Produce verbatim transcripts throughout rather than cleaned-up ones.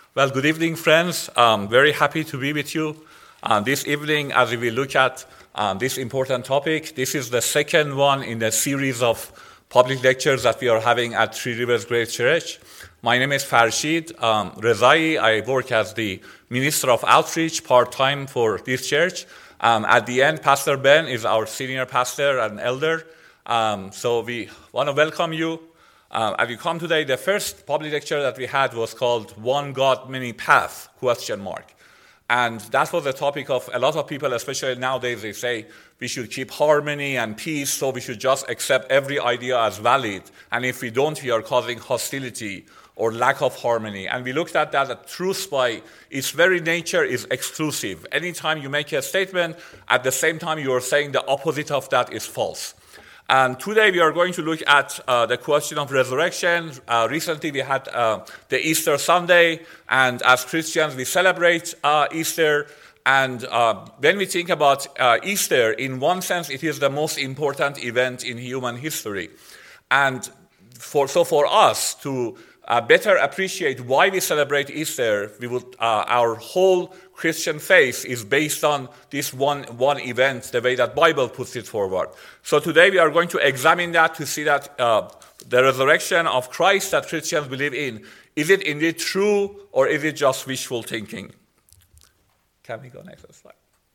Well, good evening, friends. I'm very happy to be with you uh, this evening as we look at um, this important topic. This is the second one in the series of public lectures that we are having at Three Rivers Great Church. My name is Farshid um, Rezai. I work as the Minister of Outreach part-time for this church. Um, at the end, Pastor Ben is our senior pastor and elder. Um, so we want to welcome you. Uh, as you come today, the first public lecture that we had was called One God, Many Paths, question mark. And that was the topic of a lot of people, especially nowadays, they say we should keep harmony and peace, so we should just accept every idea as valid. And if we don't, we are causing hostility or lack of harmony. And we looked at that, that truth by its very nature is exclusive. Anytime you make a statement, at the same time you are saying the opposite of that is false. And today we are going to look at uh, the question of resurrection. Uh, recently we had uh, the Easter Sunday, and as Christians we celebrate uh, Easter. And uh, when we think about uh, Easter, in one sense it is the most important event in human history. And for, so for us to uh, better appreciate why we celebrate Easter, we would, uh, our whole Christian faith is based on this one, one event, the way that Bible puts it forward. So today we are going to examine that to see that uh, the resurrection of Christ that Christians believe in, is it indeed true or is it just wishful thinking? Can we go next slide?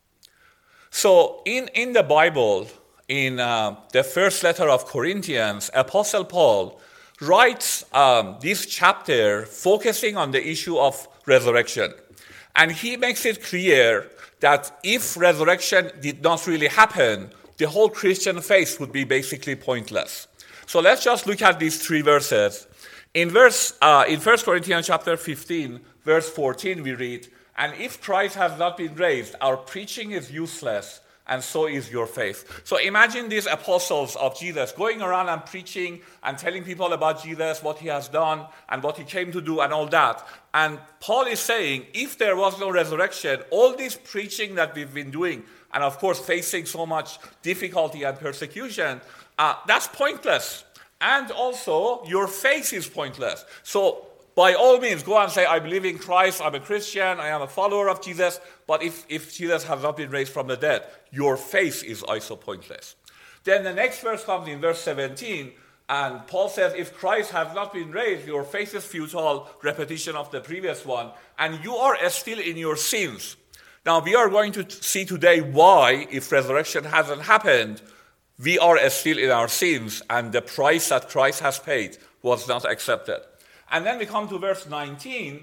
So in, in the Bible, in uh, the first letter of Corinthians, Apostle Paul writes um, this chapter focusing on the issue of resurrection. And he makes it clear that if resurrection did not really happen, the whole Christian faith would be basically pointless. So let's just look at these three verses. In verse uh, in First Corinthians chapter fifteen, verse fourteen, we read, "And if Christ has not been raised, our preaching is useless, and so is your faith." So imagine these apostles of Jesus going around and preaching and telling people about Jesus, what he has done and what he came to do and all that. And Paul is saying, if there was no resurrection, all this preaching that we've been doing, and of course facing so much difficulty and persecution, uh, that's pointless. And also, your faith is pointless. So by all means, go and say, I believe in Christ, I'm a Christian, I am a follower of Jesus, but if, if Jesus has not been raised from the dead, your faith is also pointless. Then the next verse comes in verse seventeen, and Paul says, if Christ has not been raised, your faith is futile, repetition of the previous one, and you are still in your sins. Now, we are going to see today why, if resurrection hasn't happened, we are still in our sins, and the price that Christ has paid was not accepted. And then we come to verse nineteen.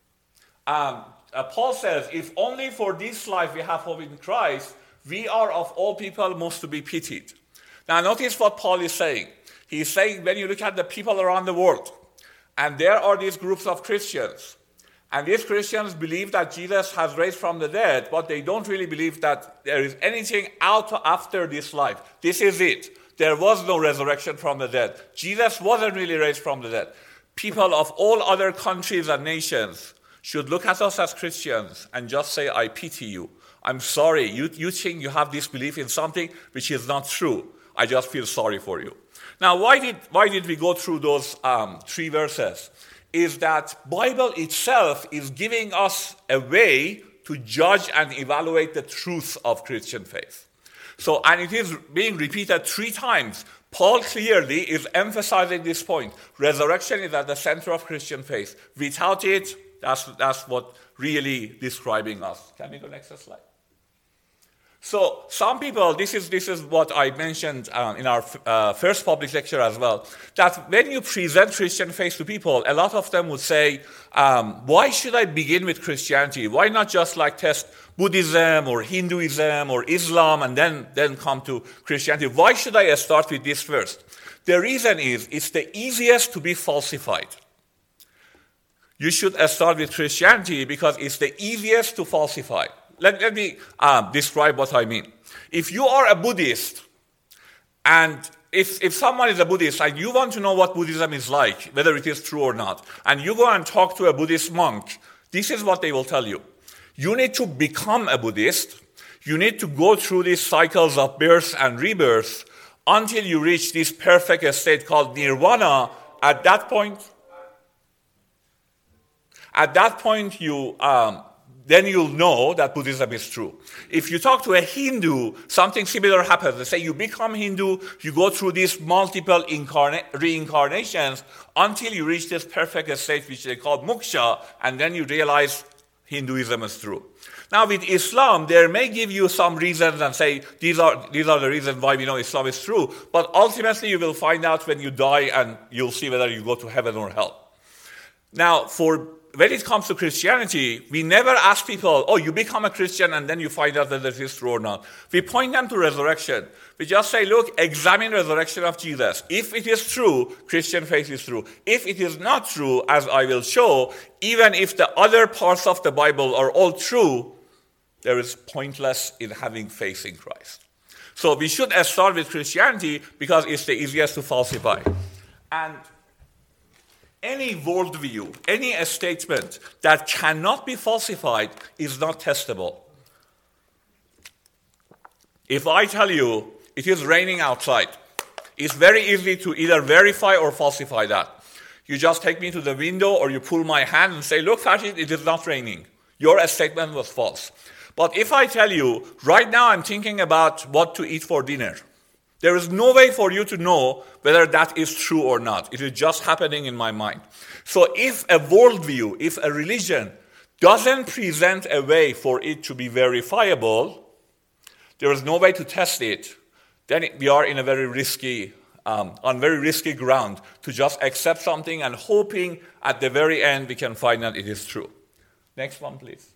Um, uh, Paul says, if only for this life we have hope in Christ, we are of all people most to be pitied. Now notice what Paul is saying. He's saying when you look at the people around the world, and there are these groups of Christians, and these Christians believe that Jesus has raised from the dead, but they don't really believe that there is anything out after this life. This is it. There was no resurrection from the dead. Jesus wasn't really raised from the dead. People of all other countries and nations should look at us as Christians and just say, I pity you. I'm sorry. You, you think you have this belief in something which is not true. I just feel sorry for you. Now, why did, why did we go through those um, three verses? Is that Bible itself is giving us a way to judge and evaluate the truth of Christian faith. So, and it is being repeated three times. Paul clearly is emphasizing this point. Resurrection is at the center of Christian faith. Without it, that's, that's what really describing us. Can we go next slide? So some people, this is this is what I mentioned um, in our uh, first public lecture as well, that when you present Christian faith to people, a lot of them would say, um, why should I begin with Christianity? Why not just like test Buddhism or Hinduism or Islam and then, then come to Christianity? Why should I start with this first? The reason is it's the easiest to be falsified. You should start with Christianity because it's the easiest to falsify. Let, let me um, describe what I mean. If you are a Buddhist, and if, if someone is a Buddhist and you want to know what Buddhism is like, whether it is true or not, and you go and talk to a Buddhist monk, this is what they will tell you. You need to become a Buddhist. You need to go through these cycles of birth and rebirth until you reach this perfect state called nirvana. At that point, At that point, you um, then you'll know that Buddhism is true. If you talk to a Hindu, something similar happens. They say you become Hindu, you go through these multiple incarna- reincarnations until you reach this perfect state, which they call moksha, and then you realize Hinduism is true. Now with Islam, they may give you some reasons and say, these are, these are the reasons why we know Islam is true, but ultimately you will find out when you die and you'll see whether you go to heaven or hell. Now, for when it comes to Christianity, we never ask people, oh, you become a Christian and then you find out whether it is true or not. We point them to resurrection. We just say, look, examine resurrection of Jesus. If it is true, Christian faith is true. If it is not true, as I will show, even if the other parts of the Bible are all true, there is pointless in having faith in Christ. So we should start with Christianity because it's the easiest to falsify. And any worldview, any statement that cannot be falsified is not testable. If I tell you it is raining outside, it's very easy to either verify or falsify that. You just take me to the window or you pull my hand and say, look, Farshid, it is not raining. Your statement was false. But if I tell you, right now I'm thinking about what to eat for dinner, there is no way for you to know whether that is true or not. It is just happening in my mind. So if a worldview, if a religion doesn't present a way for it to be verifiable, there is no way to test it, then we are in a very risky, um, on very risky ground to just accept something and hoping at the very end we can find that it is true. Next one, please.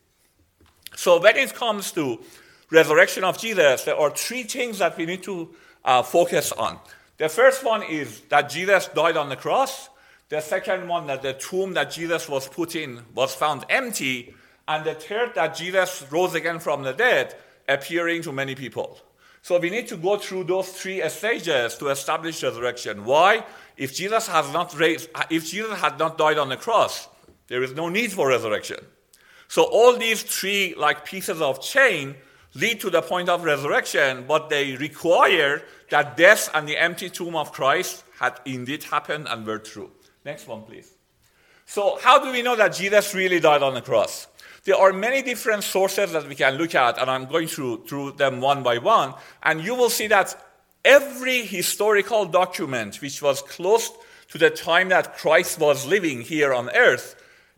So when it comes to resurrection of Jesus, there are three things that we need to Uh, focus on. The first one is that Jesus died on the cross. The second one, that the tomb that Jesus was put in was found empty. And the third, that Jesus rose again from the dead, appearing to many people. So we need to go through those three stages to establish resurrection. Why? If Jesus has not raised, if Jesus had not died on the cross, there is no need for resurrection. So all these three like pieces of chain lead to the point of resurrection, but they require that death and the empty tomb of Christ had indeed happened and were true. Next one, please. So how do we know that Jesus really died on the cross? There are many different sources that we can look at, and I'm going through, through them one by one, and you will see that every historical document which was close to the time that Christ was living here on earth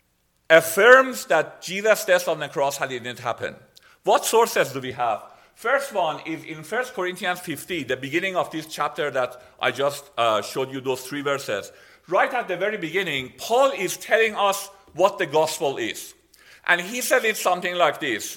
affirms that Jesus' death on the cross had indeed happened. What sources do we have? First one is in First Corinthians fifteen, the beginning of this chapter that I just uh, showed you those three verses. Right at the very beginning, Paul is telling us what the gospel is. And he said it's something like this.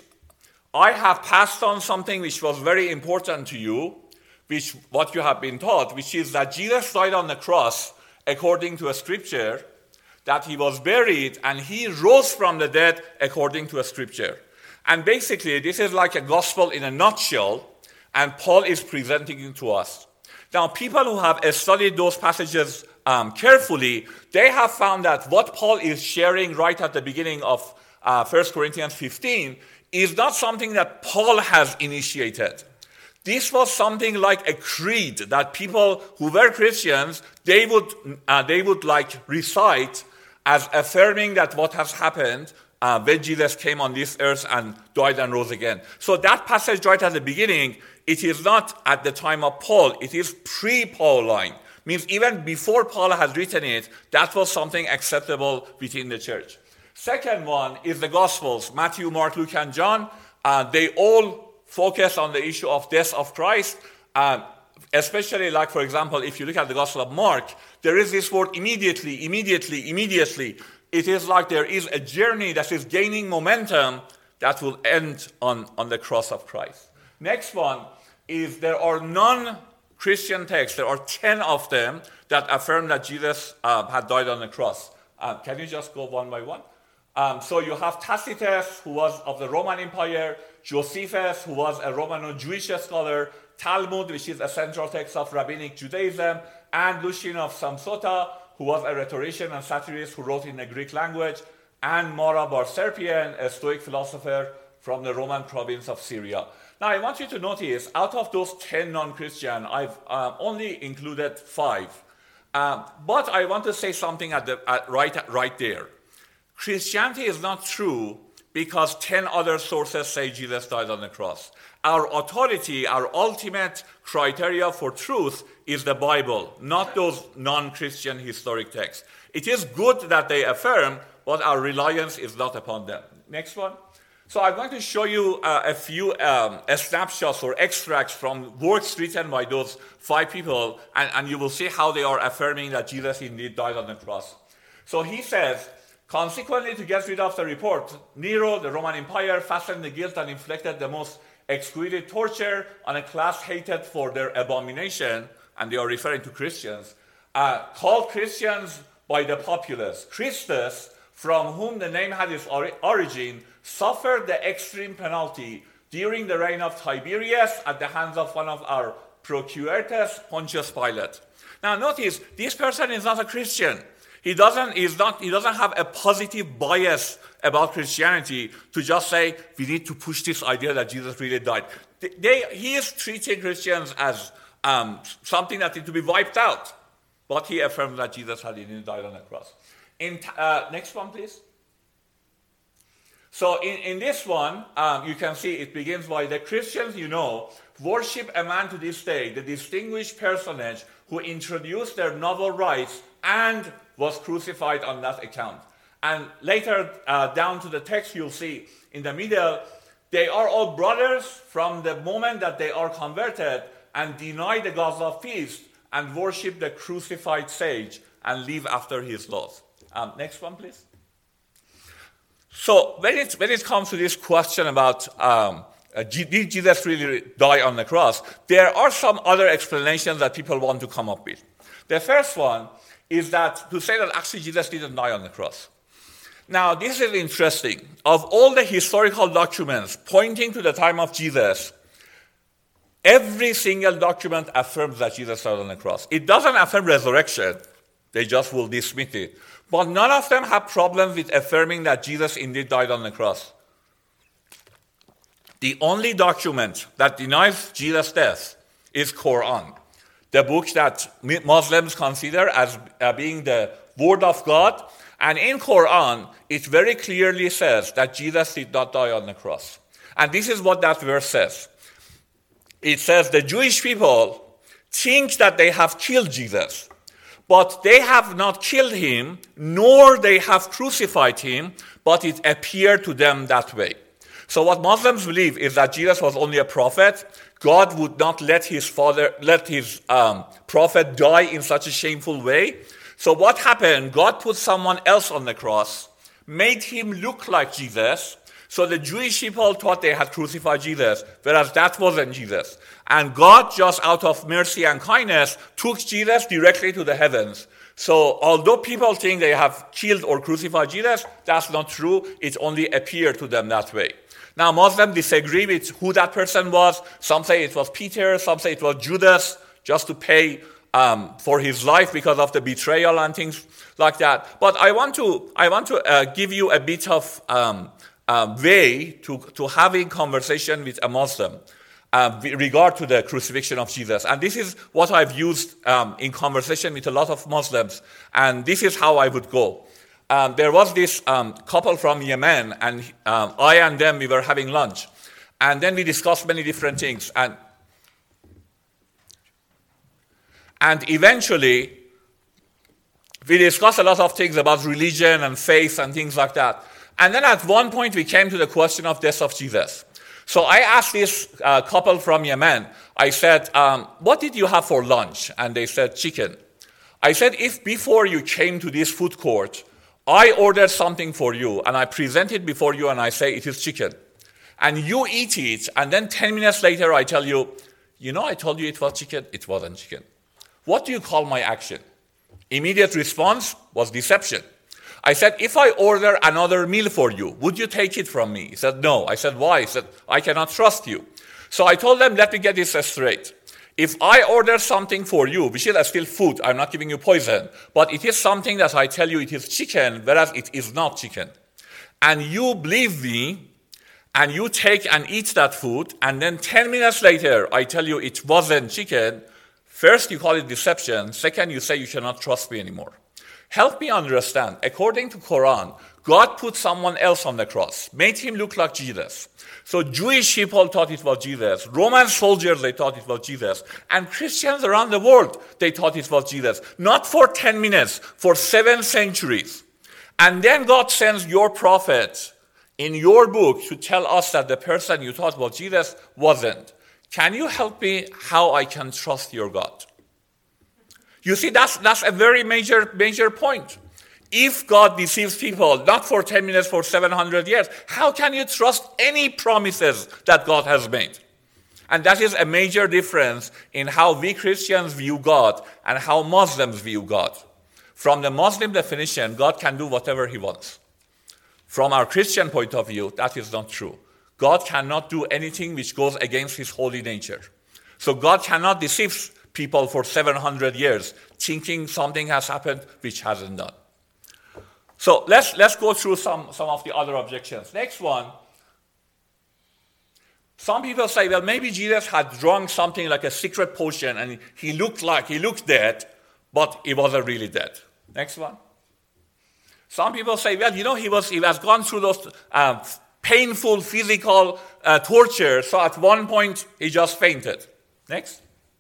I have passed on something which was very important to you, which what you have been taught, which is that Jesus died on the cross according to a scripture, that he was buried, and he rose from the dead according to a scripture. And basically, this is like a gospel in a nutshell, and Paul is presenting it to us. Now, people who have studied those passages um, carefully, they have found that what Paul is sharing right at the beginning of uh, First Corinthians fifteen is not something that Paul has initiated. This was something like a creed that people who were Christians, they would, uh, they would like recite as affirming that what has happened Uh, when Jesus came on this earth and died and rose again. So that passage right at the beginning, it is not at the time of Paul, it is pre-Pauline. Means even before Paul has written it, that was something acceptable within the church. Second one is the Gospels, Matthew, Mark, Luke, and John. Uh, they all focus on the issue of death of Christ. Uh, especially like, for example, if you look at the Gospel of Mark, there is this word immediately, immediately, immediately. It is like there is a journey that is gaining momentum that will end on, on the cross of Christ. Next one is there are non-Christian texts. There are ten of them that affirm that Jesus uh, had died on the cross. Uh, can you just go one by one? Um, so you have Tacitus, who was of the Roman Empire, Josephus, who was a Romano-Jewish scholar, Talmud, which is a central text of Rabbinic Judaism, and Lucian of Samosata, who was a rhetorician and satirist who wrote in the Greek language, and Mara bar Serpian, a Stoic philosopher from the Roman province of Syria. Now, I want you to notice, out of those ten non-Christian, I've uh, only included five. Um, but I want to say something at the at right, right there. Christianity is not true because ten other sources say Jesus died on the cross. Our authority, our ultimate criteria for truth is the Bible, not those non-Christian historic texts. It is good that they affirm, but our reliance is not upon them. Next one. So I'm going to show you uh, a few um, snapshots or extracts from works written by those five people, and, and you will see how they are affirming that Jesus indeed died on the cross. So he says, consequently, to get rid of the report, Nero, the Roman Empire, fastened the guilt and inflicted the most exquisite torture on a class hated for their abomination, and they are referring to Christians, uh, called Christians by the populace. Christus, from whom the name had its or- origin, suffered the extreme penalty during the reign of Tiberius at the hands of one of our procurators, Pontius Pilate. Now notice, this person is not a Christian. He doesn't, he's not, he doesn't have a positive bias about Christianity to just say, we need to push this idea that Jesus really died. They, he is treating Christians as um, something that needs to be wiped out. But he affirms that Jesus had indeed died on the cross. In, uh, next one, please. So in, in this one, um, you can see it begins by the Christians, you know, worship a man to this day, the distinguished personage who introduced their novel rights and was crucified on that account. And later, uh, down to the text, you'll see in the middle, they are all brothers from the moment that they are converted and deny the gods of feast and worship the crucified sage and live after his laws. Um, next one, please. So when it, when it comes to this question about um, uh, did Jesus really die on the cross, there are some other explanations that people want to come up with. The first one is that to say that actually Jesus didn't die on the cross. Now, this is interesting. Of all the historical documents pointing to the time of Jesus, every single document affirms that Jesus died on the cross. It doesn't affirm resurrection. They just will dismiss it. But none of them have problems with affirming that Jesus indeed died on the cross. The only document that denies Jesus' death is Quran, the book that Muslims consider as uh, being the word of God. And in Quran, it very clearly says that Jesus did not die on the cross. And this is what that verse says. It says the Jewish people think that they have killed Jesus, but they have not killed him, nor they have crucified him, but it appeared to them that way. So what Muslims believe is that Jesus was only a prophet. God would not let his father, let his um, prophet die in such a shameful way. So what happened? God put someone else on the cross, made him look like Jesus. So the Jewish people thought they had crucified Jesus, whereas that wasn't Jesus. And God, just out of mercy and kindness, took Jesus directly to the heavens. So although people think they have killed or crucified Jesus, that's not true. It only appeared to them that way. Now, Muslims disagree with who that person was. Some say it was Peter, some say it was Judas, just to pay um, for his life because of the betrayal and things like that. But I want to, I want to uh, give you a bit of um, uh, way to, to having conversation with a Muslim uh, with regard to the crucifixion of Jesus. And this is what I've used um, in conversation with a lot of Muslims. And this is how I would go. Um, there was this um, couple from Yemen, and um, I and them, we were having lunch. And then we discussed many different things. And, and eventually, we discussed a lot of things about religion and faith and things like that. And then at one point, we came to the question of death of Jesus. So I asked this uh, couple from Yemen, I said, um, what did you have for lunch? And they said, chicken. I said, if before you came to this food court, I ordered something for you, and I present it before you, and I say it is chicken. And you eat it, and then ten minutes later I tell you, you know, I told you it was chicken. It wasn't chicken. What do you call my action? Immediate response was deception. I said, if I order another meal for you, would you take it from me? He said, no. I said, why? He said, I cannot trust you. So I told them, let me get this straight. If I order something for you, which is still food, I'm not giving you poison, but it is something that I tell you it is chicken, whereas it is not chicken, and you believe me, and you take and eat that food, and then ten minutes later, I tell you it wasn't chicken, first you call it deception, second you say you cannot trust me anymore. help me understand. According to Quran, God put someone else on the cross, made him look like Jesus. So Jewish people thought it was Jesus. Roman soldiers, they thought it was Jesus. And Christians around the world, they thought it was Jesus. Not for ten minutes, for seven centuries. And then God sends your prophet in your book to tell us that the person you thought was Jesus wasn't. Can you help me how I can trust your God? You see, that's, that's a very major, major point. If God deceives people, not for ten minutes, for seven hundred years, how can you trust any promises that God has made? And that is a major difference in how we Christians view God and how Muslims view God. From the Muslim definition, God can do whatever he wants. From our Christian point of view, that is not true. God cannot do anything which goes against his holy nature. So God cannot deceive people for seven hundred years, thinking something has happened which hasn't done. So let's, let's go through some, some of the other objections. Next one. Some people say, well, maybe Jesus had drunk something like a secret potion and he looked like, he looked dead, but he wasn't really dead. Next one. Some people say, well, you know, he was he has gone through those uh, painful physical uh, torture, so at one point he just fainted. Next.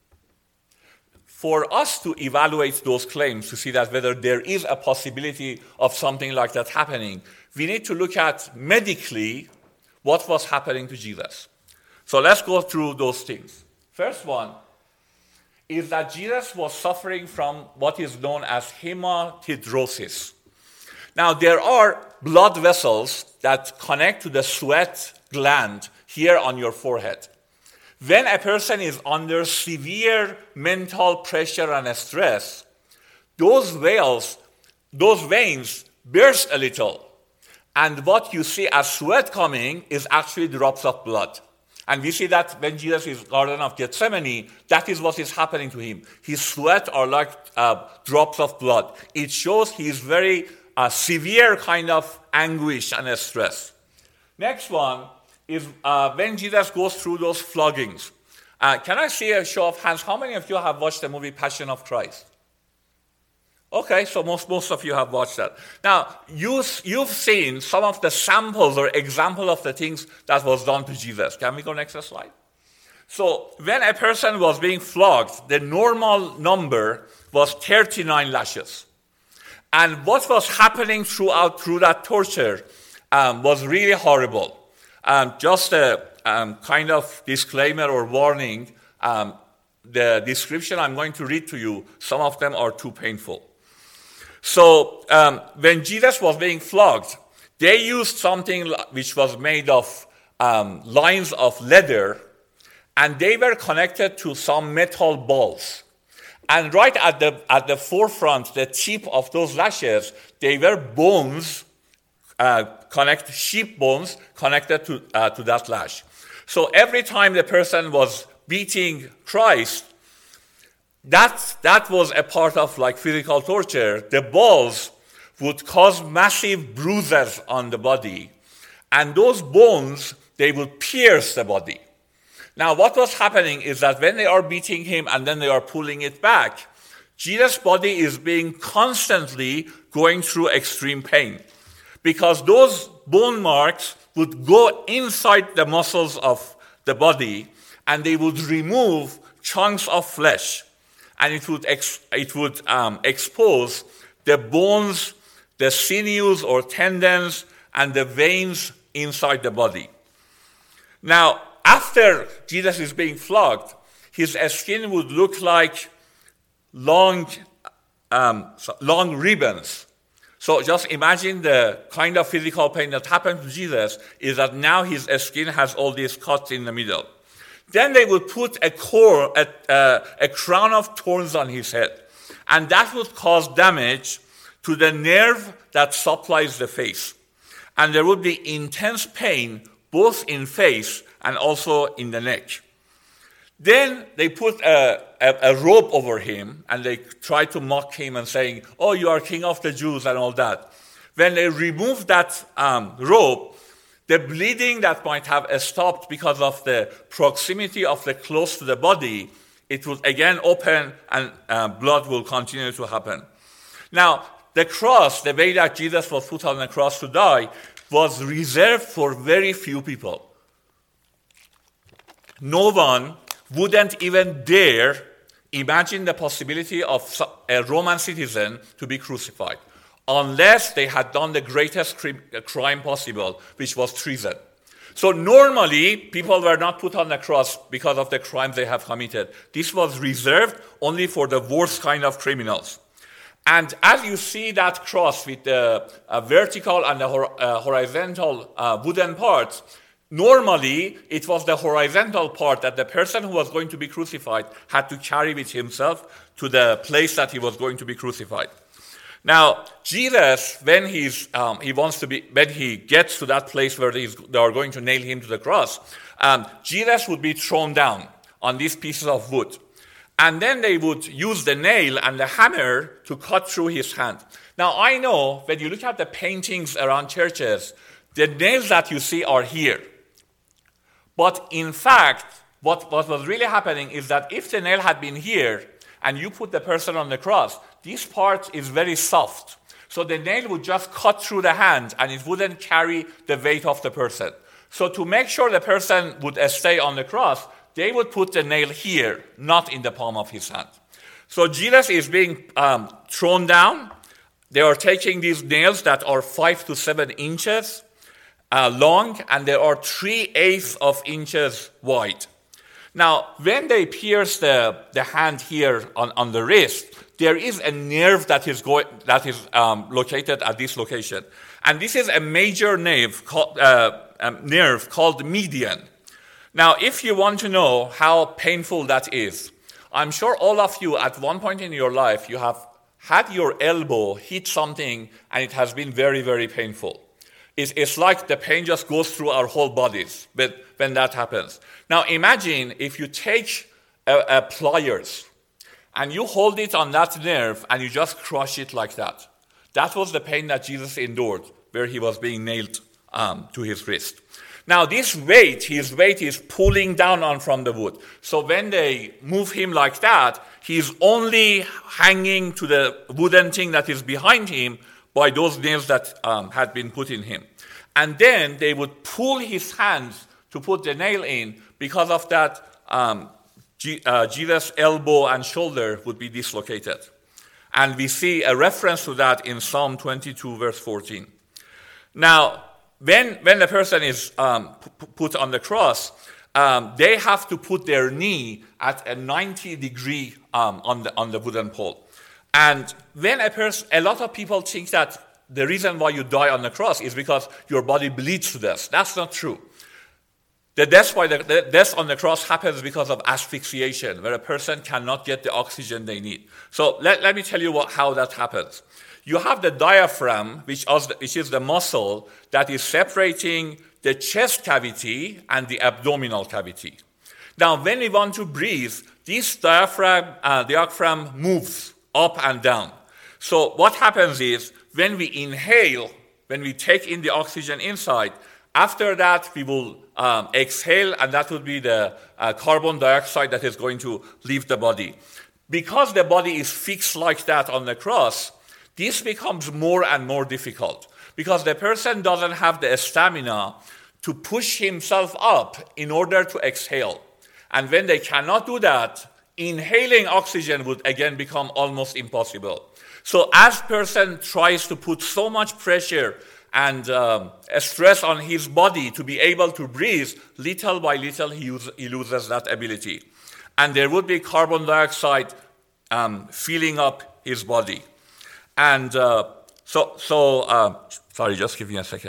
For us to evaluate those claims to see that whether there is a possibility of something like that happening, we need to look at medically what was happening to Jesus. So let's go through those things. First one is that Jesus was suffering from what is known as hematidrosis. Now, there are blood vessels that connect to the sweat gland here on your forehead. When a person is under severe mental pressure and stress, those veins, those veins burst a little. And what you see as sweat coming is actually drops of blood. And we see that when Jesus is in the Garden of Gethsemane, that is what is happening to him. His sweat are like uh, drops of blood. It shows he is very uh, severe kind of anguish and stress. Next one is uh, when Jesus goes through those floggings. Uh, can I see a show of hands? How many of you have watched the movie Passion of Christ? Okay, so most, most of you have watched that. Now, you, you've seen some of the samples or examples of the things that was done to Jesus. Can we go next slide? So when a person was being flogged, the normal number was thirty-nine lashes. And what was happening throughout through that torture um, was really horrible. Um, just a um, kind of disclaimer or warning, um, the description I'm going to read to you, some of them are too painful. So um, when Jesus was being flogged, they used something which was made of um, lines of leather, and they were connected to some metal balls. And right at the at the forefront, the tip of those lashes, they were bones, uh, connect sheep bones connected to uh, to that lash. So every time the person was beating Christ, that that was a part of like physical torture. The balls would cause massive bruises on the body, and those bones, they would pierce the body. Now, what was happening is that when they are beating him and then they are pulling it back, Jesus' body is being constantly going through extreme pain, because those bone marks would go inside the muscles of the body and they would remove chunks of flesh, and it would ex- it would um, expose the bones, the sinews or tendons, and the veins inside the body. Now, after Jesus is being flogged, his skin would look like long, um, long ribbons. So just imagine the kind of physical pain that happened to Jesus is that now his skin has all these cuts in the middle. Then they would put a, core, a, uh, a crown of thorns on his head, and that would cause damage to the nerve that supplies the face. And there would be intense pain both in face and also in the neck. Then they put a, a, a robe over him, and they tried to mock him and saying, "Oh, you are king of the Jews," and all that. When they removed that um, robe, the bleeding that might have stopped because of the proximity of the clothes to the body, it would again open and uh, blood will continue to happen. Now, the cross, the way that Jesus was put on the cross to die, was reserved for very few people. No one wouldn't even dare imagine the possibility of a Roman citizen to be crucified, unless they had done the greatest crime possible, which was treason. So normally, people were not put on the cross because of the crimes they have committed. This was reserved only for the worst kind of criminals. And as you see that cross with the uh, vertical and the hor- uh, horizontal uh, wooden parts, normally it was the horizontal part that the person who was going to be crucified had to carry with himself to the place that he was going to be crucified. Now, Jesus, when he's um, he wants to be, when he gets to that place where he's, they are going to nail him to the cross, um, Jesus would be thrown down on these pieces of wood. And then they would use the nail and the hammer to cut through his hand. Now, I know when you look at the paintings around churches, the nails that you see are here. But in fact, what, what was really happening is that if the nail had been here and you put the person on the cross, this part is very soft. So the nail would just cut through the hand and it wouldn't carry the weight of the person. So to make sure the person would stay on the cross, they would put the nail here, not in the palm of his hand. So Jesus is being um, thrown down. They are taking these nails that are five to seven inches uh, long, and they are three-eighths of inches wide. Now, when they pierce the, the hand here on, on the wrist, there is a nerve that is going that is um, located at this location. And this is a major nerve called, uh, um, nerve called median. Now, if you want to know how painful that is, I'm sure all of you at one point in your life, you have had your elbow hit something and it has been very, very painful. It's, it's like the pain just goes through our whole bodies when that happens. Now, imagine if you take a, a pliers and you hold it on that nerve and you just crush it like that. That was the pain that Jesus endured where he was being nailed um, to his wrist. Now, this weight, his weight is pulling down on from the wood. So when they move him like that, he's only hanging to the wooden thing that is behind him by those nails that um, had been put in him. And then they would pull his hands to put the nail in. Because of that, um, G- uh, Jesus' elbow and shoulder would be dislocated. And we see a reference to that in Psalm twenty-two, verse fourteen. Now, When when the person is um, p- put on the cross, um, they have to put their knee at a ninety degree um, on the on the wooden pole. And when a person, a lot of people think that the reason why you die on the cross is because your body bleeds to death. That's not true. The death by the, the death on the cross happens because of asphyxiation, where a person cannot get the oxygen they need. So let, let me tell you what, how that happens. You have the diaphragm, which is the muscle that is separating the chest cavity and the abdominal cavity. Now, when we want to breathe, this diaphragm, uh, diaphragm moves up and down. So what happens is, when we inhale, when we take in the oxygen inside, after that we will um, exhale, and that will be the uh, carbon dioxide that is going to leave the body. Because the body is fixed like that on the cross, this becomes more and more difficult because the person doesn't have the stamina to push himself up in order to exhale. And when they cannot do that, inhaling oxygen would again become almost impossible. So as person tries to put so much pressure and um, stress on his body to be able to breathe, little by little he, use, he loses that ability. And there would be carbon dioxide um, filling up his body. And uh, so, so uh, sorry, just give me a second.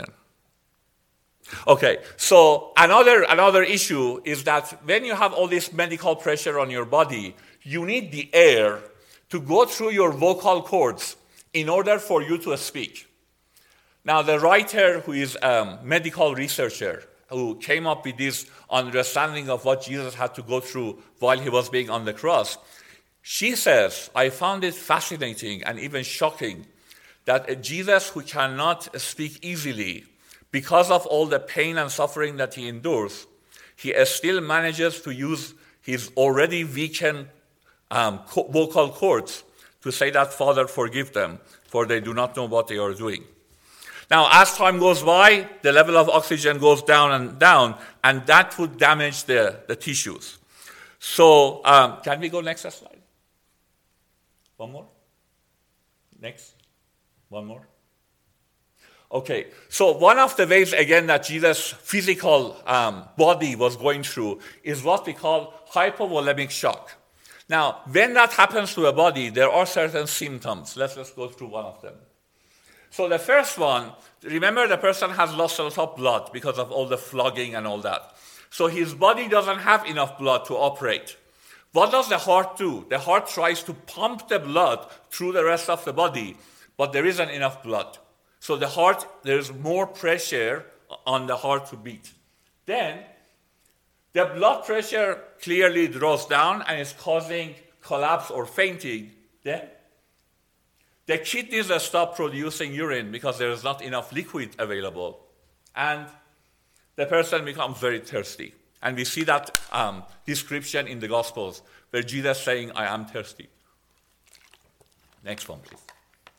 Okay, so another another issue is that when you have all this medical pressure on your body, you need the air to go through your vocal cords in order for you to speak. Now, the writer who is a medical researcher who came up with this understanding of what Jesus had to go through while he was being on the cross, she says, I found it fascinating and even shocking that a Jesus who cannot speak easily because of all the pain and suffering that he endures, he still manages to use his already weakened um, vocal cords to say that, Father, forgive them, for they do not know what they are doing. Now, as time goes by, the level of oxygen goes down and down, and that would damage the, the tissues. So, um, can we go next slide? One more? Next? One more? Okay, so one of the ways, again, that Jesus' physical um, body was going through is what we call hypovolemic shock. Now, when that happens to a body, there are certain symptoms. Let's just go through one of them. So the first one, remember the person has lost a lot of blood because of all the flogging and all that. So his body doesn't have enough blood to operate. What does the heart do? The heart tries to pump the blood through the rest of the body, but there isn't enough blood. So the heart, there's more pressure on the heart to beat. Then, the blood pressure clearly draws down and is causing collapse or fainting. Then, the kidneys stop producing urine because there is not enough liquid available. And the person becomes very thirsty. And we see that um, description in the Gospels where Jesus is saying, I am thirsty. Next one, please.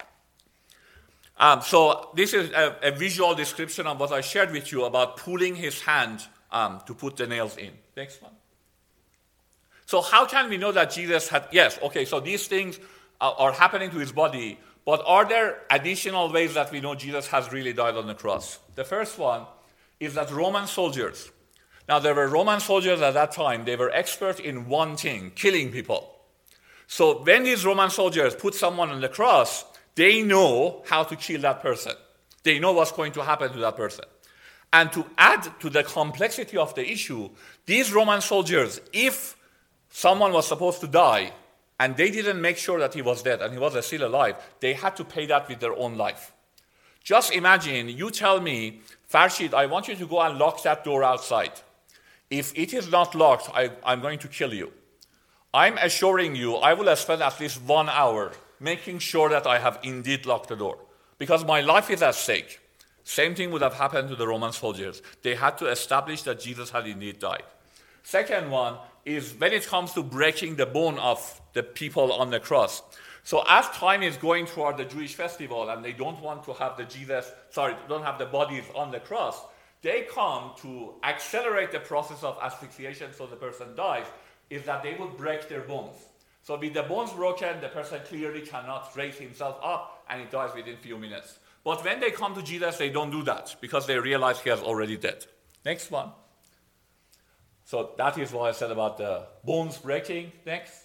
Um, so this is a, a visual description of what I shared with you about pulling his hand um, to put the nails in. Next one. So how can we know that Jesus had, yes, okay, so these things are, are happening to his body, but are there additional ways that we know Jesus has really died on the cross? The first one is that Roman soldiers, now there were Roman soldiers at that time, they were expert in one thing, killing people. So when these Roman soldiers put someone on the cross, they know how to kill that person. They know what's going to happen to that person. And to add to the complexity of the issue, these Roman soldiers, if someone was supposed to die and they didn't make sure that he was dead and he was still alive, they had to pay that with their own life. Just imagine, you tell me, Farshid, I want you to go and lock that door outside. If it is not locked, I, I'm going to kill you. I'm assuring you, I will spend at least one hour making sure that I have indeed locked the door, because my life is at stake. Same thing would have happened to the Roman soldiers. They had to establish that Jesus had indeed died. Second one is when it comes to breaking the bone of the people on the cross. So as time is going toward the Jewish festival and they don't want to have the Jesus, sorry, don't have the bodies on the cross, they come to accelerate the process of asphyxiation so the person dies, is that they would break their bones. So with the bones broken, the person clearly cannot raise himself up and he dies within a few minutes. But when they come to Jesus, they don't do that because they realize he is already dead. Next one. So that is what I said about the bones breaking. Next.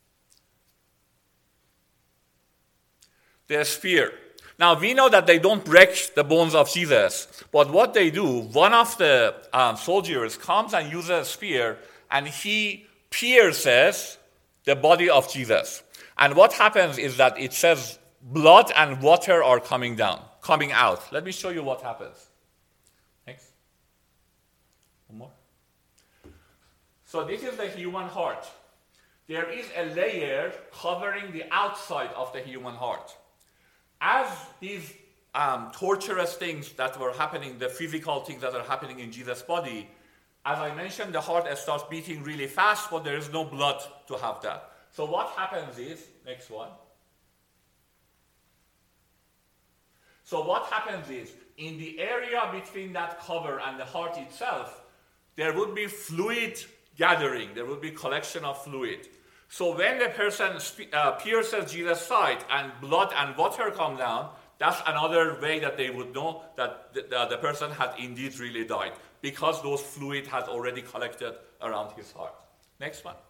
The spear. Now we know that they don't break the bones of Jesus, but what they do, one of the um, soldiers comes and uses a spear and he pierces the body of Jesus. And what happens is that it says blood and water are coming down, coming out. Let me show you what happens. Next. One more. So this is the human heart. There is a layer covering the outside of the human heart. As these um, torturous things that were happening, the physical things that are happening in Jesus' body, as I mentioned, the heart starts beating really fast, but there is no blood to have that. So what happens is, next one. So what happens is, in the area between that cover and the heart itself, there would be fluid gathering. There would be collection of fluid. So when the person uh, pierces Jesus' side and blood and water come down, that's another way that they would know that the, the, the person had indeed really died, because those fluid has already collected around his heart. Next one.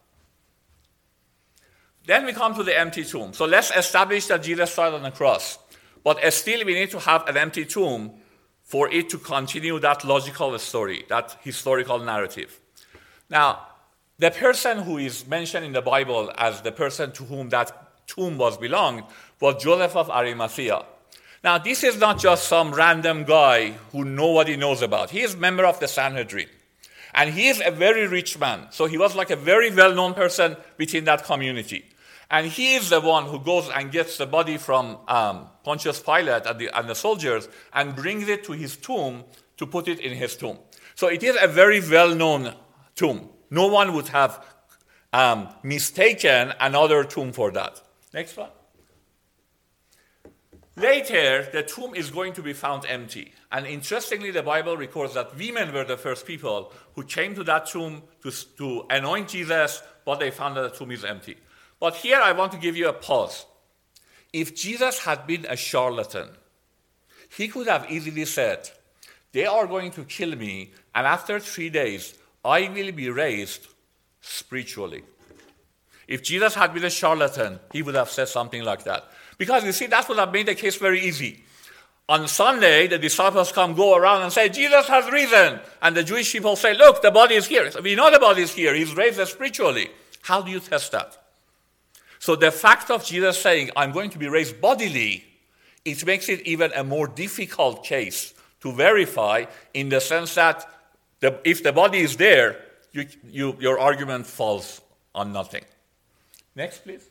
Then we come to the empty tomb. So let's establish that Jesus died on the cross. But still we need to have an empty tomb for it to continue that logical story, that historical narrative. Now, the person who is mentioned in the Bible as the person to whom that tomb was belonged was Joseph of Arimathea. Now, this is not just some random guy who nobody knows about. He is a member of the Sanhedrin. And he is a very rich man. So he was like a very well-known person within that community. And he is the one who goes and gets the body from um, Pontius Pilate and the, and the soldiers and brings it to his tomb to put it in his tomb. So it is a very well-known tomb. No one would have um, mistaken another tomb for that. Next one. Later, the tomb is going to be found empty. And interestingly, the Bible records that women were the first people who came to that tomb to, to anoint Jesus, but they found that the tomb is empty. But here I want to give you a pause. If Jesus had been a charlatan, he could have easily said, they are going to kill me, and after three days, I will be raised spiritually. If Jesus had been a charlatan, he would have said something like that. Because you see, that would have made the case very easy. On Sunday, the disciples come, go around and say, Jesus has risen. And the Jewish people say, look, the body is here. We know the body is here. He's raised spiritually. How do you test that? So the fact of Jesus saying, I'm going to be raised bodily, it makes it even a more difficult case to verify, in the sense that the, if the body is there, you, you, your argument falls on nothing. Next, please.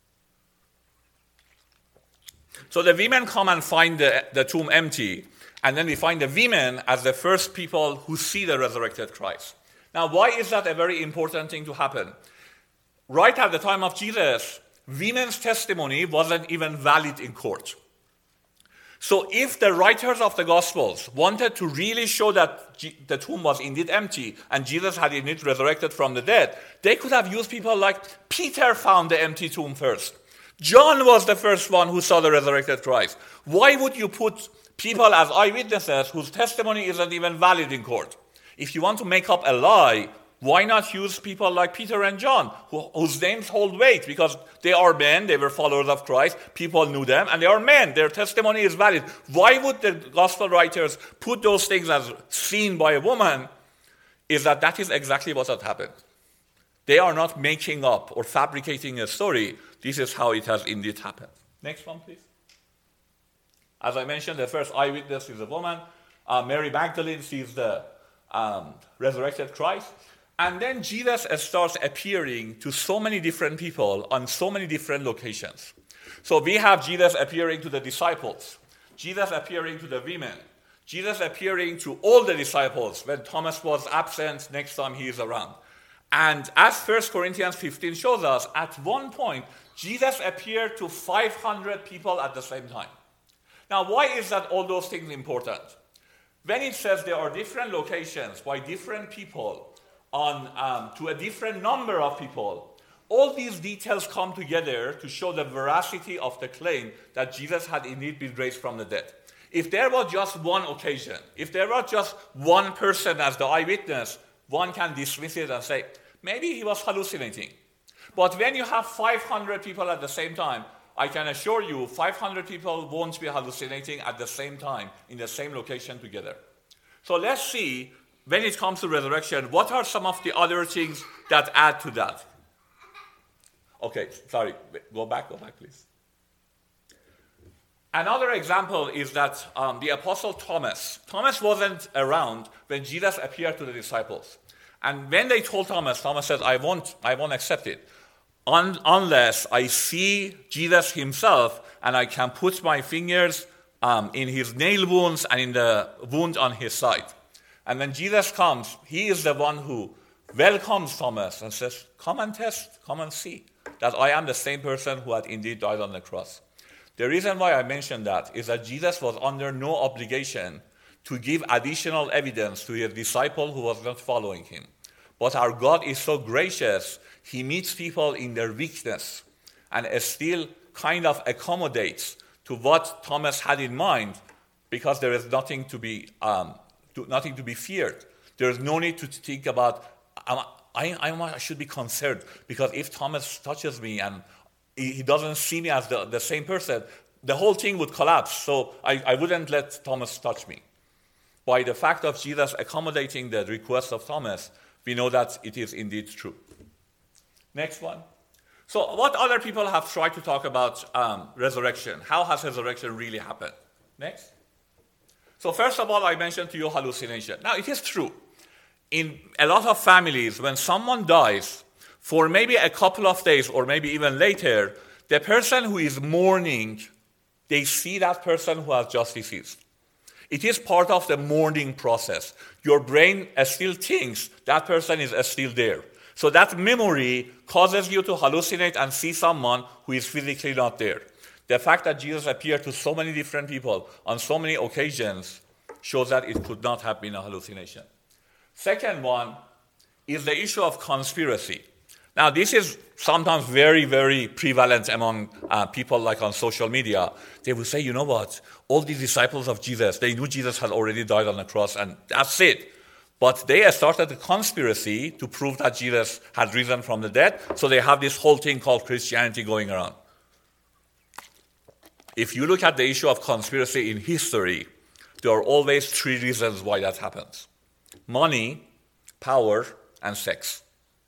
So the women come and find the, the tomb empty, and then we find the women as the first people who see the resurrected Christ. Now, why is that a very important thing to happen? Right at the time of Jesus, women's testimony wasn't even valid in court. So if the writers of the Gospels wanted to really show that G- the tomb was indeed empty and Jesus had indeed resurrected from the dead, they could have used people like Peter found the empty tomb first. John was the first one who saw the resurrected Christ. Why would you put people as eyewitnesses whose testimony isn't even valid in court? If you want to make up a lie, why not use people like Peter and John, who, whose names hold weight, because they are men, they were followers of Christ, people knew them, and they are men, their testimony is valid. Why would the gospel writers put those things as seen by a woman? Is that that is exactly what had happened. They are not making up or fabricating a story. This is how it has indeed happened. Next one, please. As I mentioned, the first eyewitness is a woman. Uh, Mary Magdalene sees the um, resurrected Christ. And then Jesus starts appearing to so many different people on so many different locations. So we have Jesus appearing to the disciples, Jesus appearing to the women, Jesus appearing to all the disciples when Thomas was absent, next time he is around. And as First Corinthians fifteen shows us, at one point, Jesus appeared to five hundred people at the same time. Now, why is that all those things important? When it says there are different locations by different people, on um, to a different number of people, all these details come together to show the veracity of the claim that Jesus had indeed been raised from the dead. If there was just one occasion, if there was just one person as the eyewitness, one can dismiss it and say, maybe he was hallucinating. But when you have five hundred people at the same time, I can assure you five hundred people won't be hallucinating at the same time in the same location together. So let's see, when it comes to resurrection, what are some of the other things that add to that? Okay, sorry, go back, go back, please. Another example is that um, the Apostle Thomas, Thomas wasn't around when Jesus appeared to the disciples. And when they told Thomas, Thomas said, I won't, I won't accept it Un- unless I see Jesus himself and I can put my fingers um, in his nail wounds and in the wound on his side. And when Jesus comes, he is the one who welcomes Thomas and says, come and test, come and see that I am the same person who had indeed died on the cross. The reason why I mention that is that Jesus was under no obligation to give additional evidence to his disciple who was not following him. But our God is so gracious, he meets people in their weakness and still kind of accommodates to what Thomas had in mind, because there is nothing to be um, to, nothing to be feared. There is no need to think about, I, I, I should be concerned, because if Thomas touches me and he, he doesn't see me as the, the same person, the whole thing would collapse. So I, I wouldn't let Thomas touch me. By the fact of Jesus accommodating the request of Thomas, we know that it is indeed true. Next one. So what other people have tried to talk about um, resurrection? How has resurrection really happened? Next. So first of all, I mentioned to you hallucination. Now, it is true. In a lot of families, when someone dies, for maybe a couple of days or maybe even later, the person who is mourning, they see that person who has just deceased. It is part of the mourning process. Your brain still thinks that person is still there. So that memory causes you to hallucinate and see someone who is physically not there. The fact that Jesus appeared to so many different people on so many occasions shows that it could not have been a hallucination. Second one is the issue of conspiracy. Now, this is sometimes very, very prevalent among uh, people like on social media. They will say, you know what, all these disciples of Jesus, they knew Jesus had already died on the cross, and that's it. But they started a conspiracy to prove that Jesus had risen from the dead, so they have this whole thing called Christianity going around. If you look at the issue of conspiracy in history, there are always three reasons why that happens: money, power, and sex.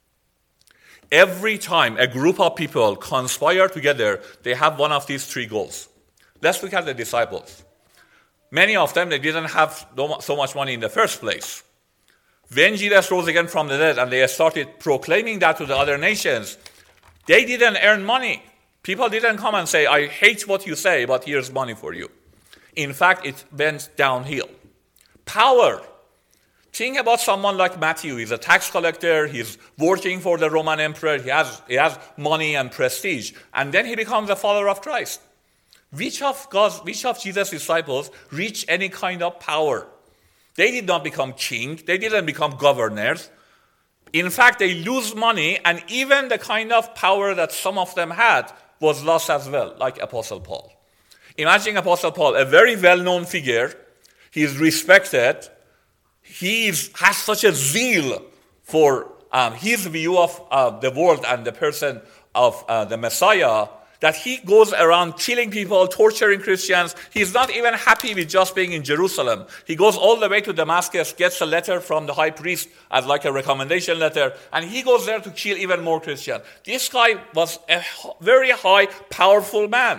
Every time a group of people conspire together, they have one of these three goals. Let's look at the disciples. Many of them, they didn't have so much money in the first place. When Jesus rose again from the dead and they started proclaiming that to the other nations, they didn't earn money. People didn't come and say, I hate what you say, but here's money for you. In fact, it went downhill. Power. Think about someone like Matthew. He's a tax collector. He's working for the Roman emperor. He has, he has money and prestige. And then he becomes a follower of Christ. Which of God's, which of Jesus' disciples reached any kind of power? They did not become king. They didn't become governors. In fact, they lose money, and even the kind of power that some of them had was lost as well, like Apostle Paul. Imagine Apostle Paul, a very well-known figure. He is respected. He is, has such a zeal for um, his view of uh, the world and the person of uh, the Messiah that he goes around killing people, torturing Christians. He's not even happy with just being in Jerusalem. He goes all the way to Damascus, gets a letter from the high priest as like a recommendation letter, and he goes there to kill even more Christians. This guy was a very high, powerful man.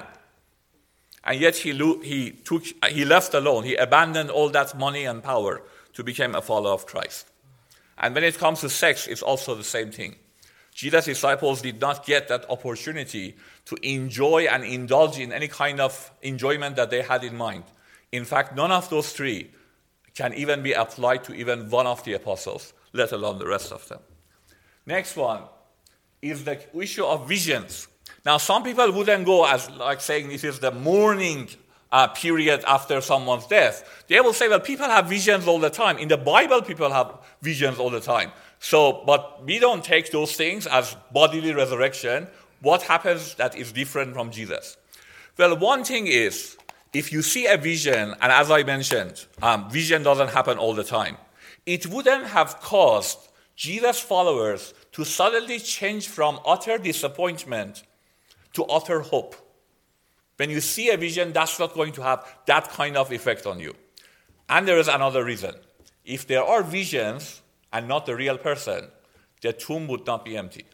And yet he, lo- he, took, he left alone. He abandoned all that money and power to become a follower of Christ. And when it comes to sex, it's also the same thing. Jesus' disciples did not get that opportunity to enjoy and indulge in any kind of enjoyment that they had in mind. In fact, none of those three can even be applied to even one of the apostles, let alone the rest of them. Next one is the issue of visions. Now, some people wouldn't go as like saying this is the mourning uh, period after someone's death. They will say, well, people have visions all the time. In the Bible, people have visions all the time. So, but we don't take those things as bodily resurrection. What happens that is different from Jesus? Well, one thing is, if you see a vision, and as I mentioned, um, vision doesn't happen all the time, it wouldn't have caused Jesus' followers to suddenly change from utter disappointment to utter hope. When you see a vision, that's not going to have that kind of effect on you. And there is another reason. If there are visions and not the real person, the tomb would not be empty.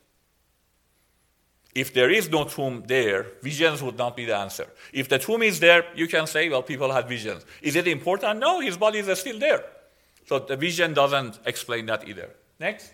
If there is no tomb there, visions would not be the answer. If the tomb is there, you can say, well, people had visions. Is it important? No, his body is still there. So the vision doesn't explain that either. Next.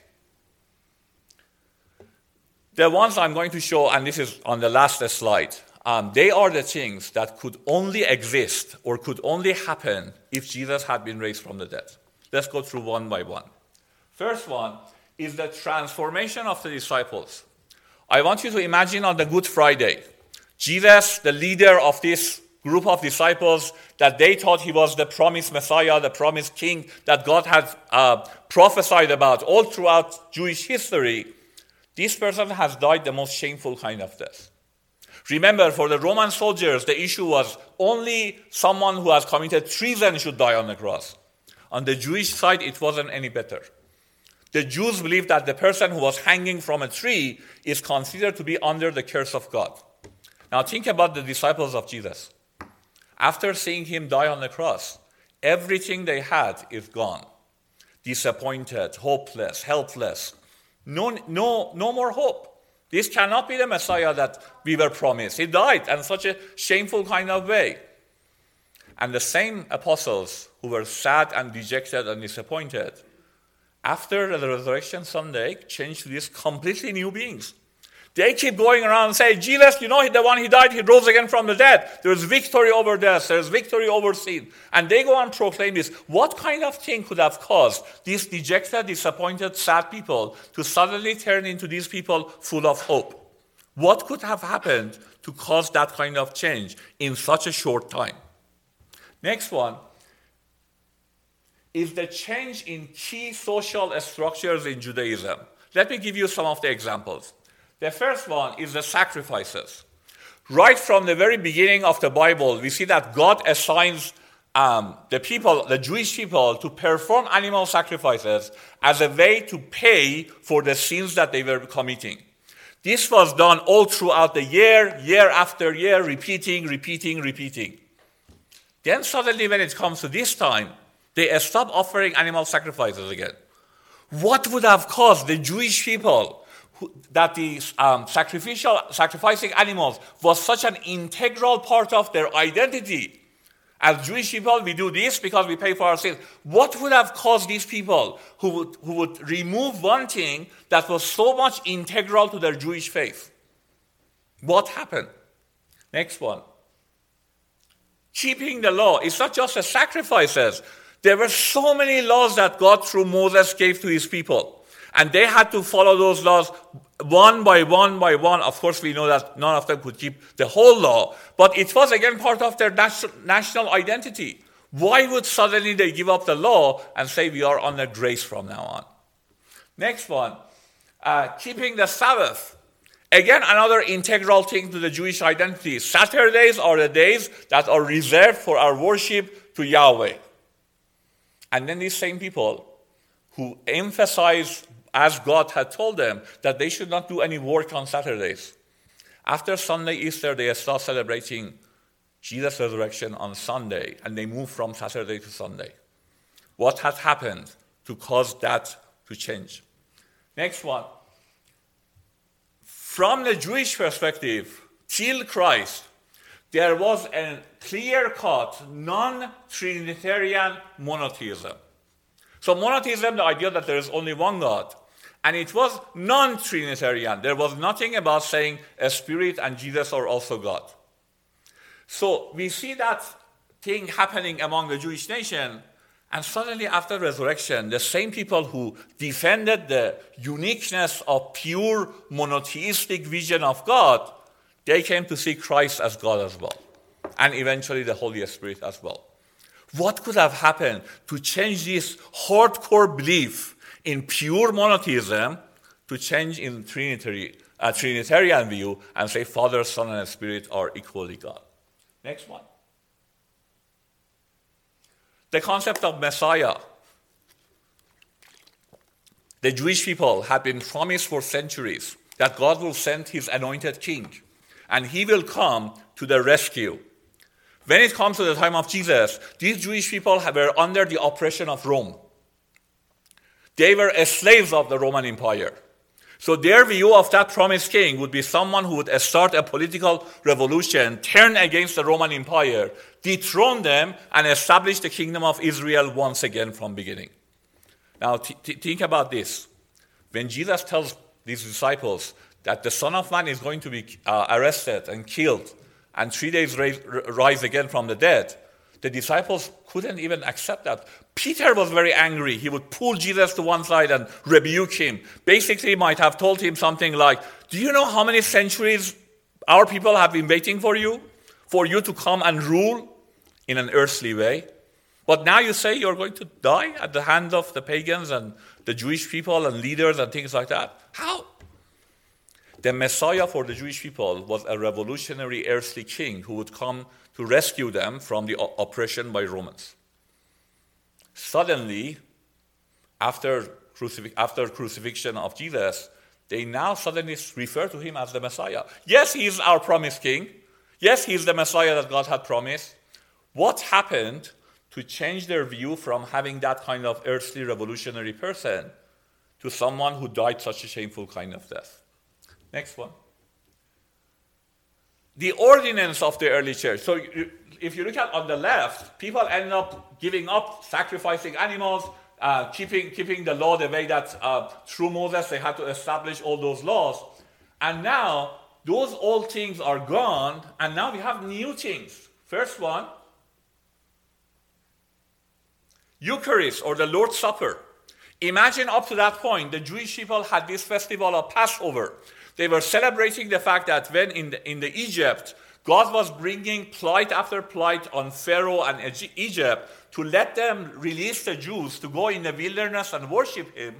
The ones I'm going to show, and this is on the last slide, um, they are the things that could only exist or could only happen if Jesus had been raised from the dead. Let's go through one by one. First one is the transformation of the disciples. I want you to imagine on the Good Friday, Jesus, the leader of this group of disciples, that they thought he was the promised Messiah, the promised king that God had uh, prophesied about all throughout Jewish history. This person has died the most shameful kind of death. Remember, for the Roman soldiers, the issue was only someone who has committed treason should die on the cross. On the Jewish side, it wasn't any better. The Jews believed that the person who was hanging from a tree is considered to be under the curse of God. Now think about the disciples of Jesus. After seeing him die on the cross, everything they had is gone. Disappointed, hopeless, helpless. No, no, no more hope. This cannot be the Messiah that we were promised. He died in such a shameful kind of way. And the same apostles who were sad and dejected and disappointed, after the resurrection Sunday, changed to these completely new beings. They keep going around and say, Jesus, you know, the one he died, he rose again from the dead. There's victory over death. There's victory over sin. And they go and proclaim this. What kind of thing could have caused these dejected, disappointed, sad people to suddenly turn into these people full of hope? What could have happened to cause that kind of change in such a short time? Next one is the change in key social structures in Judaism. Let me give you some of the examples. The first one is the sacrifices. Right from the very beginning of the Bible, we see that God assigns um, the people, the Jewish people, to perform animal sacrifices as a way to pay for the sins that they were committing. This was done all throughout the year, year after year, repeating, repeating, repeating. Then suddenly when it comes to this time, they stop offering animal sacrifices again. What would have caused the Jewish people who, that the um, sacrificial, sacrificing animals was such an integral part of their identity? As Jewish people, we do this because we pay for our sins. What would have caused these people who would, who would remove one thing that was so much integral to their Jewish faith? What happened? Next one. Keeping the law. It's not just the sacrifices. There were so many laws that God through Moses gave to his people. And they had to follow those laws one by one by one. Of course, we know that none of them could keep the whole law. But it was, again, part of their national identity. Why would suddenly they give up the law and say we are under grace from now on? Next one, uh, keeping the Sabbath. Again, another integral thing to the Jewish identity. Saturdays are the days that are reserved for our worship to Yahweh. And then these same people who emphasize, as God had told them, that they should not do any work on Saturdays. After Sunday, Easter, they start celebrating Jesus' resurrection on Sunday, and they move from Saturday to Sunday. What has happened to cause that to change? Next one. From the Jewish perspective, till Christ, there was a clear-cut, non-Trinitarian monotheism. So monotheism, the idea that there is only one God. And it was non-Trinitarian. There was nothing about saying a spirit and Jesus are also God. So we see that thing happening among the Jewish nation, and suddenly after resurrection, the same people who defended the uniqueness of pure monotheistic vision of God, they came to see Christ as God as well, and eventually the Holy Spirit as well. What could have happened to change this hardcore belief in pure monotheism to change in Trinitary, a Trinitarian view and say Father, Son, and Spirit are equally God? Next one. The concept of Messiah. The Jewish people had been promised for centuries that God will send his anointed king and he will come to the rescue. When it comes to the time of Jesus, these Jewish people were under the oppression of Rome. They were slaves of the Roman Empire. So their view of that promised king would be someone who would start a political revolution, turn against the Roman Empire, dethrone them, and establish the kingdom of Israel once again from beginning. Now th- th- think about this. When Jesus tells these disciples that the Son of Man is going to be uh, arrested and killed, and three days rise, rise again from the dead, the disciples couldn't even accept that. Peter was very angry. He would pull Jesus to one side and rebuke him. Basically, might have told him something like, do you know how many centuries our people have been waiting for you? For you to come and rule in an earthly way? But now you say you're going to die at the hands of the pagans and the Jewish people and leaders and things like that? How? The Messiah for the Jewish people was a revolutionary earthly king who would come to rescue them from the oppression by Romans. Suddenly, after, crucif- after crucifixion of Jesus, they now suddenly refer to him as the Messiah. Yes, he is our promised king. Yes, he is the Messiah that God had promised. What happened to change their view from having that kind of earthly revolutionary person to someone who died such a shameful kind of death? Next one. The ordinance of the early church. So if you look at on the left, people end up giving up, sacrificing animals, uh, keeping, keeping the law the way that uh, through Moses they had to establish all those laws. And now those old things are gone, and now we have new things. First one, Eucharist or the Lord's Supper. Imagine up to that point, the Jewish people had this festival of Passover, They were celebrating the fact that when in the, in the Egypt, God was bringing plight after plight on Pharaoh and Egypt to let them release the Jews to go in the wilderness and worship him.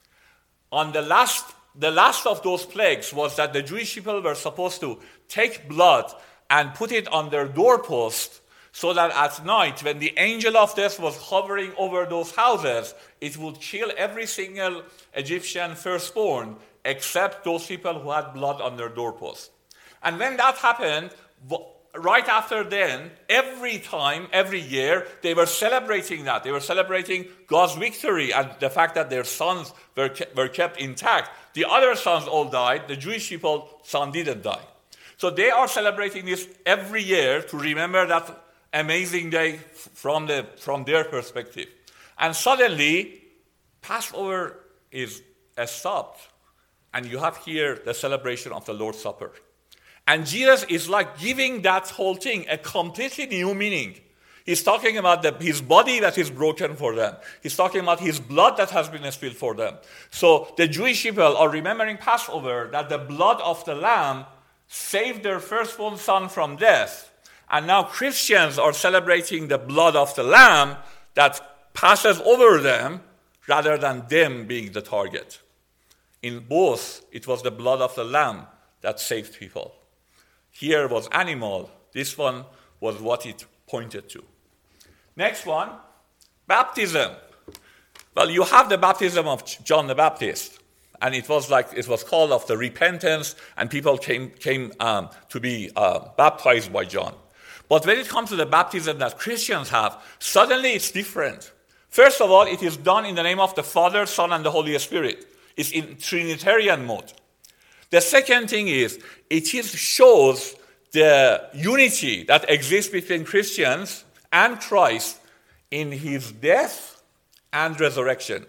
On the last, the last of those plagues was that the Jewish people were supposed to take blood and put it on their doorpost, so that at night, when the angel of death was hovering over those houses, it would kill every single Egyptian firstborn except those people who had blood on their doorpost. And when that happened, right after then, every time, every year, they were celebrating that. They were celebrating God's victory and the fact that their sons were, ke- were kept intact. The other sons all died. The Jewish people's son didn't die. So they are celebrating this every year to remember that amazing day from, the, from their perspective. And suddenly, Passover is stopped. And you have here the celebration of the Lord's Supper. And Jesus is like giving that whole thing a completely new meaning. He's talking about the, his body that is broken for them. He's talking about his blood that has been spilled for them. So the Jewish people are remembering Passover, that the blood of the Lamb saved their firstborn son from death. And now Christians are celebrating the blood of the Lamb that passes over them rather than them being the target. In both, it was the blood of the Lamb that saved people. Here was animal. This one was what it pointed to. Next one, baptism. Well, you have the baptism of John the Baptist. And it was like, it was called of the repentance, and people came, came um, to be uh, baptized by John. But when it comes to the baptism that Christians have, suddenly it's different. First of all, it is done in the name of the Father, Son, and the Holy Spirit. It's in Trinitarian mode. The second thing is, it is, shows the unity that exists between Christians and Christ in his death and resurrection.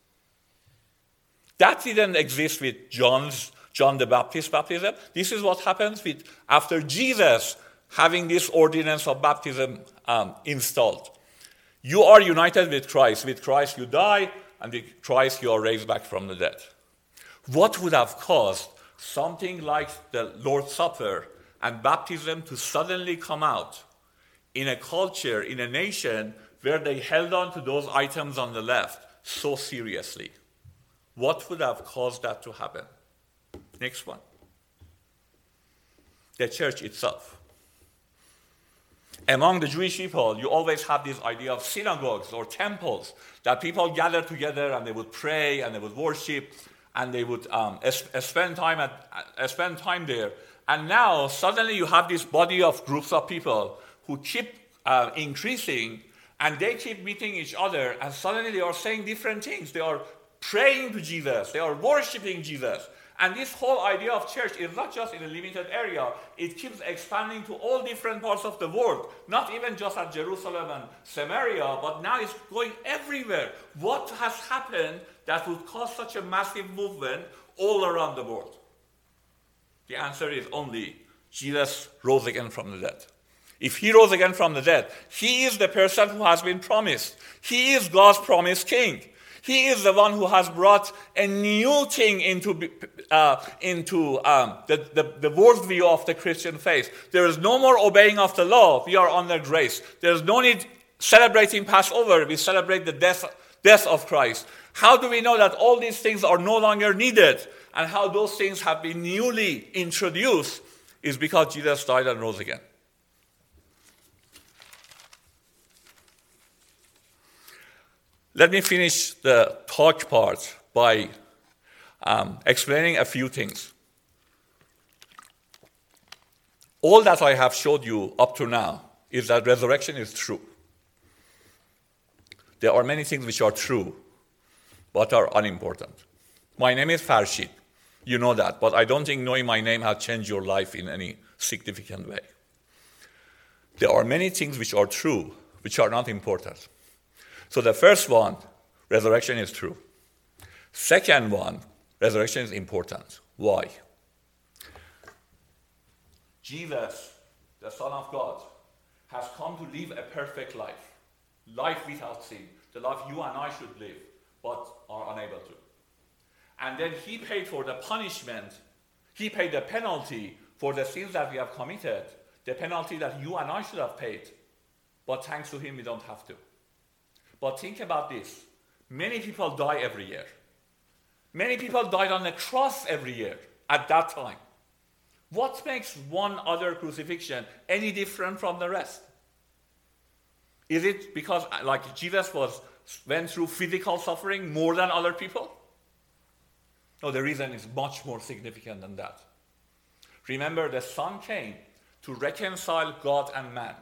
That didn't exist with John's, John the Baptist baptism. This is what happens with after Jesus having this ordinance of baptism um, installed. You are united with Christ. With Christ you die, and with Christ you are raised back from the dead. What would have caused something like the Lord's Supper and baptism to suddenly come out in a culture, in a nation, where they held on to those items on the left so seriously? What would have caused that to happen? Next one. The church itself. Among the Jewish people, you always have this idea of synagogues or temples, that people gather together and they would pray and they would worship and they would um, es- spend time at, uh, spend time there. And now, suddenly you have this body of groups of people who keep uh, increasing, and they keep meeting each other, and suddenly they are saying different things. They are praying to Jesus. They are worshiping Jesus. And this whole idea of church is not just in a limited area. It keeps expanding to all different parts of the world, not even just at Jerusalem and Samaria, but now it's going everywhere. What has happened that would cause such a massive movement all around the world? The answer is only Jesus rose again from the dead. If he rose again from the dead, he is the person who has been promised. He is God's promised king. He is the one who has brought a new thing into, uh, into um, the, the, the worldview of the Christian faith. There is no more obeying of the law. We are under grace. There is no need celebrating Passover. We celebrate the death, death of Christ. How do we know that all these things are no longer needed, and how those things have been newly introduced? Is because Jesus died and rose again. Let me finish the talk part by um, explaining a few things. All that I have showed you up to now is that resurrection is true. There are many things which are true, but are unimportant. My name is Farshid. You know that, but I don't think knowing my name has changed your life in any significant way. There are many things which are true, which are not important. So the first one, resurrection is true. Second one, resurrection is important. Why? Jesus, the Son of God, has come to live a perfect life. Life without sin. The life you and I should live, but are unable to. And then he paid for the punishment He paid the penalty for the sins that we have committed, the penalty that you and I should have paid. But thanks to him, we don't have to. But think about this. Many people die every year. Many people died on the cross every year at that time. What makes one other crucifixion any different from the rest? Is it because like Jesus was went through physical suffering more than other people? No, the reason is much more significant than that. Remember, the Son came to reconcile God and man.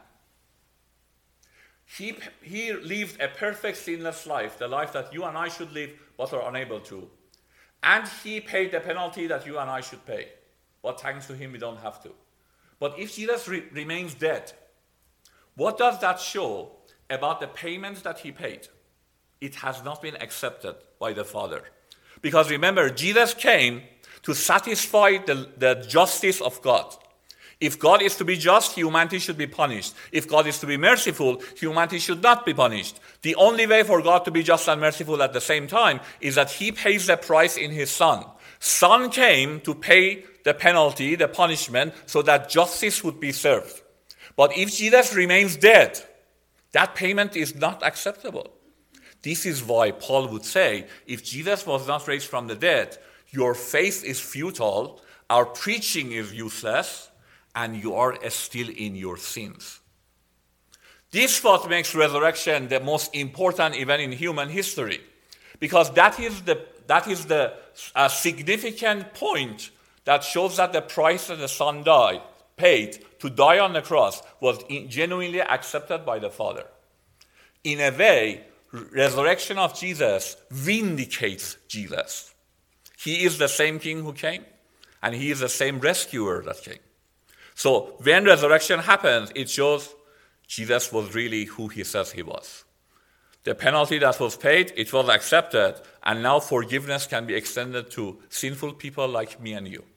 He, he lived a perfect sinless life, the life that you and I should live but are unable to. And he paid the penalty that you and I should pay. But thanks to him, we don't have to. But if Jesus re- remains dead, what does that show about the payment that he paid? It has not been accepted by the Father. Because remember, Jesus came to satisfy the, the justice of God. If God is to be just, humanity should be punished. If God is to be merciful, humanity should not be punished. The only way for God to be just and merciful at the same time is that he pays the price in his Son. Son came to pay the penalty, the punishment, so that justice would be served. But if Jesus remains dead, that payment is not acceptable. This is why Paul would say, if Jesus was not raised from the dead, your faith is futile, our preaching is useless, and you are still in your sins. This is what makes resurrection the most important event in human history, because that is the that is the uh, significant point that shows that the price that the Son died, paid to die on the cross was in, genuinely accepted by the Father. In a way, resurrection of Jesus vindicates Jesus. He is the same King who came, and he is the same rescuer that came. So when resurrection happens, it shows Jesus was really who he says he was. The penalty that was paid, it was accepted, and now forgiveness can be extended to sinful people like me and you.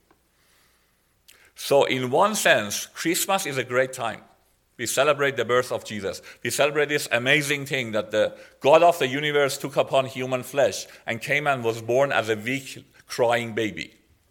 So in one sense, Christmas is a great time. We celebrate the birth of Jesus. We celebrate this amazing thing that the God of the universe took upon human flesh and came and was born as a weak, crying baby.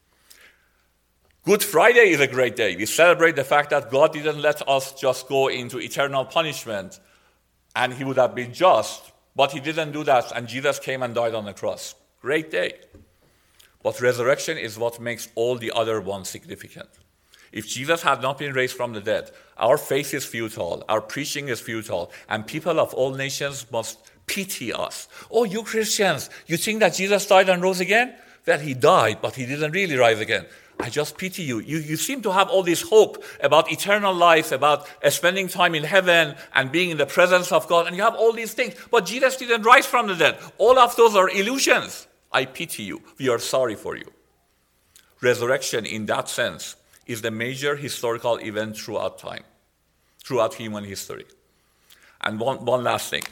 Good Friday is a great day. We celebrate the fact that God didn't let us just go into eternal punishment, and he would have been just, but he didn't do that, and Jesus came and died on the cross. Great day. But resurrection is what makes all the other ones significant. If Jesus had not been raised from the dead, our faith is futile, our preaching is futile, and people of all nations must pity us. Oh, you Christians, you think that Jesus died and rose again? Well, he died, but he didn't really rise again. I just pity you. You, you seem to have all this hope about eternal life, about uh, spending time in heaven and being in the presence of God, and you have all these things. But Jesus didn't rise from the dead. All of those are illusions. I pity you. We are sorry for you. Resurrection, in that sense, is the major historical event throughout time, throughout human history. And one, one last thing.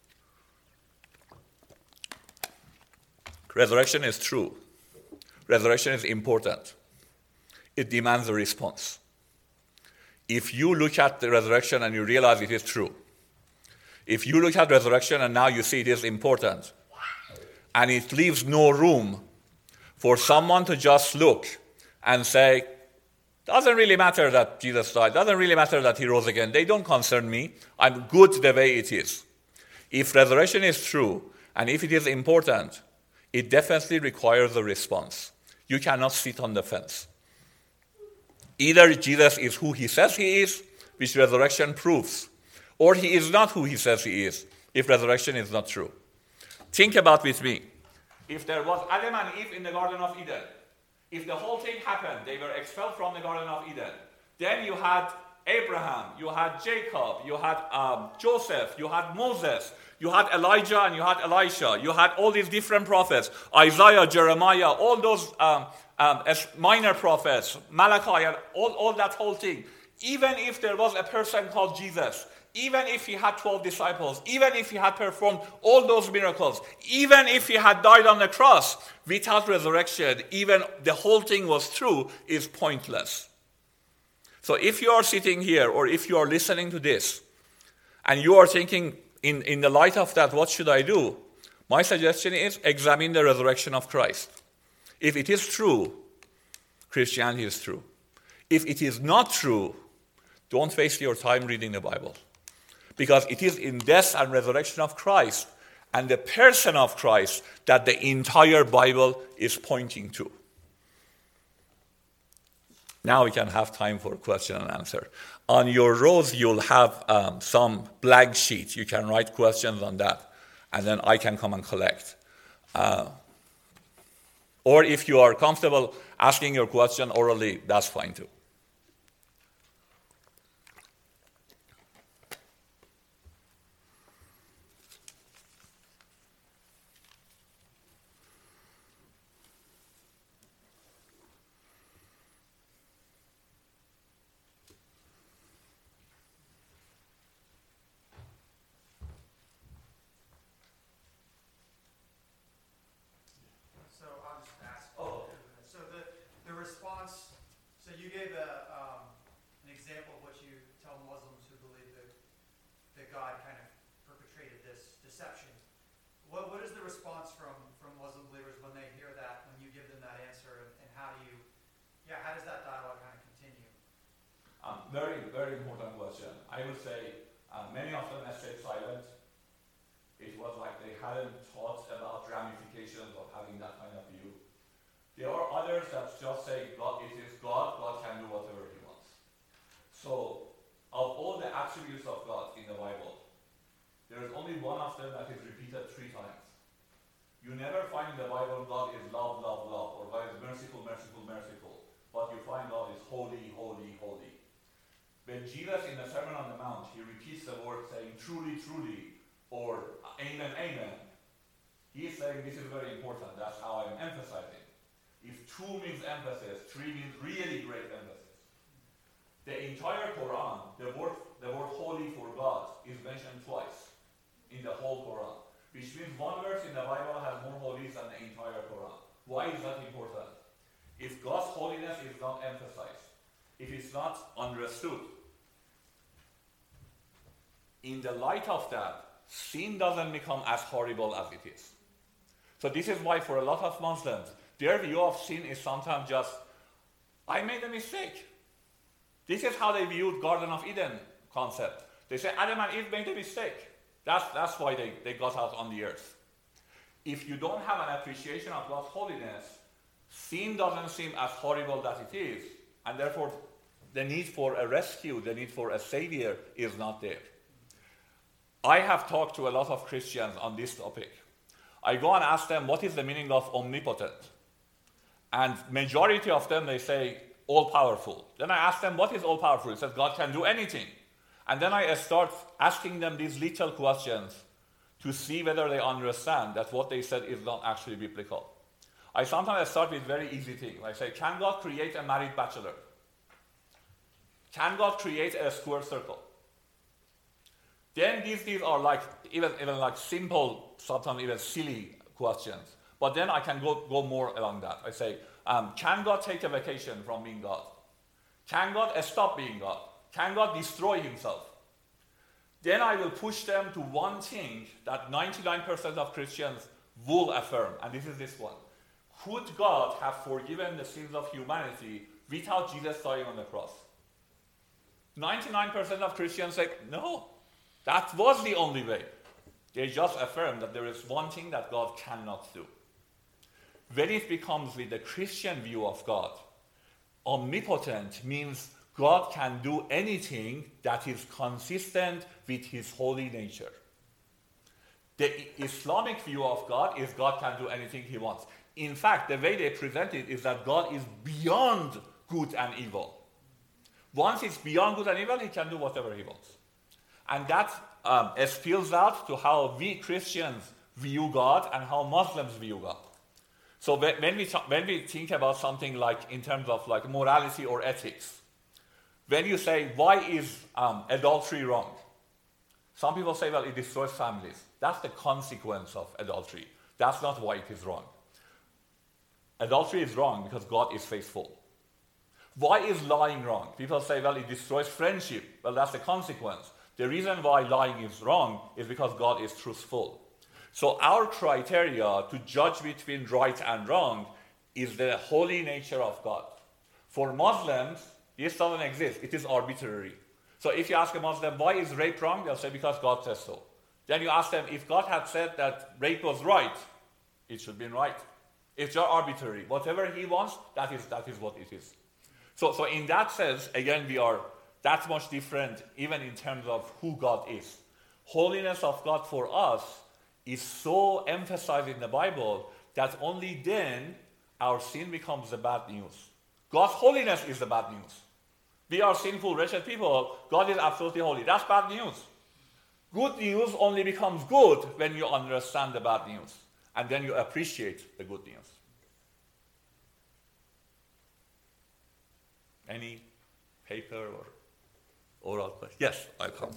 Resurrection is true. Resurrection is important. It demands a response. If you look at the resurrection and you realize it is true, if you look at resurrection and now you see it is important, and it leaves no room for someone to just look and say, doesn't really matter that Jesus died, doesn't really matter that he rose again, they don't concern me, I'm good the way it is. If resurrection is true, and if it is important, it definitely requires a response. You cannot sit on the fence. Either Jesus is who he says he is, which resurrection proves, or he is not who he says he is, if resurrection is not true. Think about with me. If there was Adam and Eve in the Garden of Eden, if the whole thing happened, they were expelled from the Garden of Eden, then you had Abraham, you had Jacob, you had um, Joseph, you had Moses, you had Elijah and you had Elisha, you had all these different prophets, Isaiah, Jeremiah, all those um, um, minor prophets, Malachi, and all, all that whole thing. Even if there was a person called Jesus, even if he had twelve disciples, even if he had performed all those miracles, even if he had died on the cross, without resurrection, even the whole thing was true, is pointless. So if you are sitting here, or if you are listening to this, and you are thinking, in, in the light of that, what should I do? My suggestion is examine the resurrection of Christ. If it is true, Christianity is true. If it is not true, don't waste your time reading the Bible. Because it is in death and resurrection of Christ and the person of Christ that the entire Bible is pointing to. Now we can have time for question and answer. On your rows, you'll have um, some blank sheets. You can write questions on that, and then I can come and collect. Uh, or if you are comfortable asking your question orally, that's fine too. Very, very important question. I would say uh, many of them have stayed silent. It was like they hadn't thought about ramifications of having that kind of view. There are others that just say, God, it is God, God can do whatever he wants. So, of all the attributes of God in the Bible, there is only one of them that is repeated three times. You never find in the Bible God is love, love, love, or God is merciful, merciful, merciful. But you find God is holy, holy, holy. When Jesus in the Sermon on the Mount, he repeats the word saying, truly, truly, or amen, amen. He is saying this is very important. That's how I'm emphasizing. If two means emphasis, three means really great emphasis. The entire Quran, the word, the word holy for God is mentioned twice in the whole Quran, which means one verse in the Bible has more holies than the entire Quran. Why is that important? If God's holiness is not emphasized, if it's not understood, in the light of that, sin doesn't become as horrible as it is. So this is why for a lot of Muslims, their view of sin is sometimes just, I made a mistake. This is how they viewed Garden of Eden concept. They say Adam and Eve made a mistake. That's, that's why they, they got out on the earth. If you don't have an appreciation of God's holiness, sin doesn't seem as horrible as it is, and therefore the need for a rescue, the need for a savior is not there. I have talked to a lot of Christians on this topic. I go and ask them, what is the meaning of omnipotent? And majority of them, they say, all-powerful. Then I ask them, what is all-powerful? It says, God can do anything. And then I start asking them these little questions to see whether they understand that what they said is not actually biblical. I sometimes start with very easy things. I say, can God create a married bachelor? Can God create a square circle? Then these, these are like, even, even like simple, sometimes even silly questions. But then I can go, go more along that. I say, um, can God take a vacation from being God? Can God stop being God? Can God destroy himself? Then I will push them to one thing that ninety-nine percent of Christians will affirm, and this is this one. Could God have forgiven the sins of humanity without Jesus dying on the cross? ninety-nine percent of Christians say, no, that was the only way. They just affirm that there is one thing that God cannot do. When it becomes with the Christian view of God, omnipotent means God can do anything that is consistent with his holy nature. The Islamic view of God is God can do anything he wants. In fact, the way they present it is that God is beyond good and evil. Once he's beyond good and evil, he can do whatever he wants. And that um, spills out to how we Christians view God and how Muslims view God. So when we, when we think about something like in terms of like morality or ethics, when you say, why is um, adultery wrong? Some people say, well, it destroys families. That's the consequence of adultery. That's not why it is wrong. Adultery is wrong because God is faithful. Why is lying wrong? People say, well, it destroys friendship. Well, that's the consequence. The reason why lying is wrong is because God is truthful. So our criteria to judge between right and wrong is the holy nature of God. For Muslims, this doesn't exist. It is arbitrary. So if you ask a Muslim, why is rape wrong? They'll say, because God says so. Then you ask them, if God had said that rape was right, it should be right. It's just arbitrary. Whatever he wants, that is that is what it is. So, so in that sense, again, we are that much different, even in terms of who God is. Holiness of God for us is so emphasized in the Bible that only then our sin becomes the bad news. God's holiness is the bad news. We are sinful, wretched people. God is absolutely holy. That's bad news. Good news only becomes good when you understand the bad news. And then you appreciate the good news. Any paper or oral question? Yes, I'll come.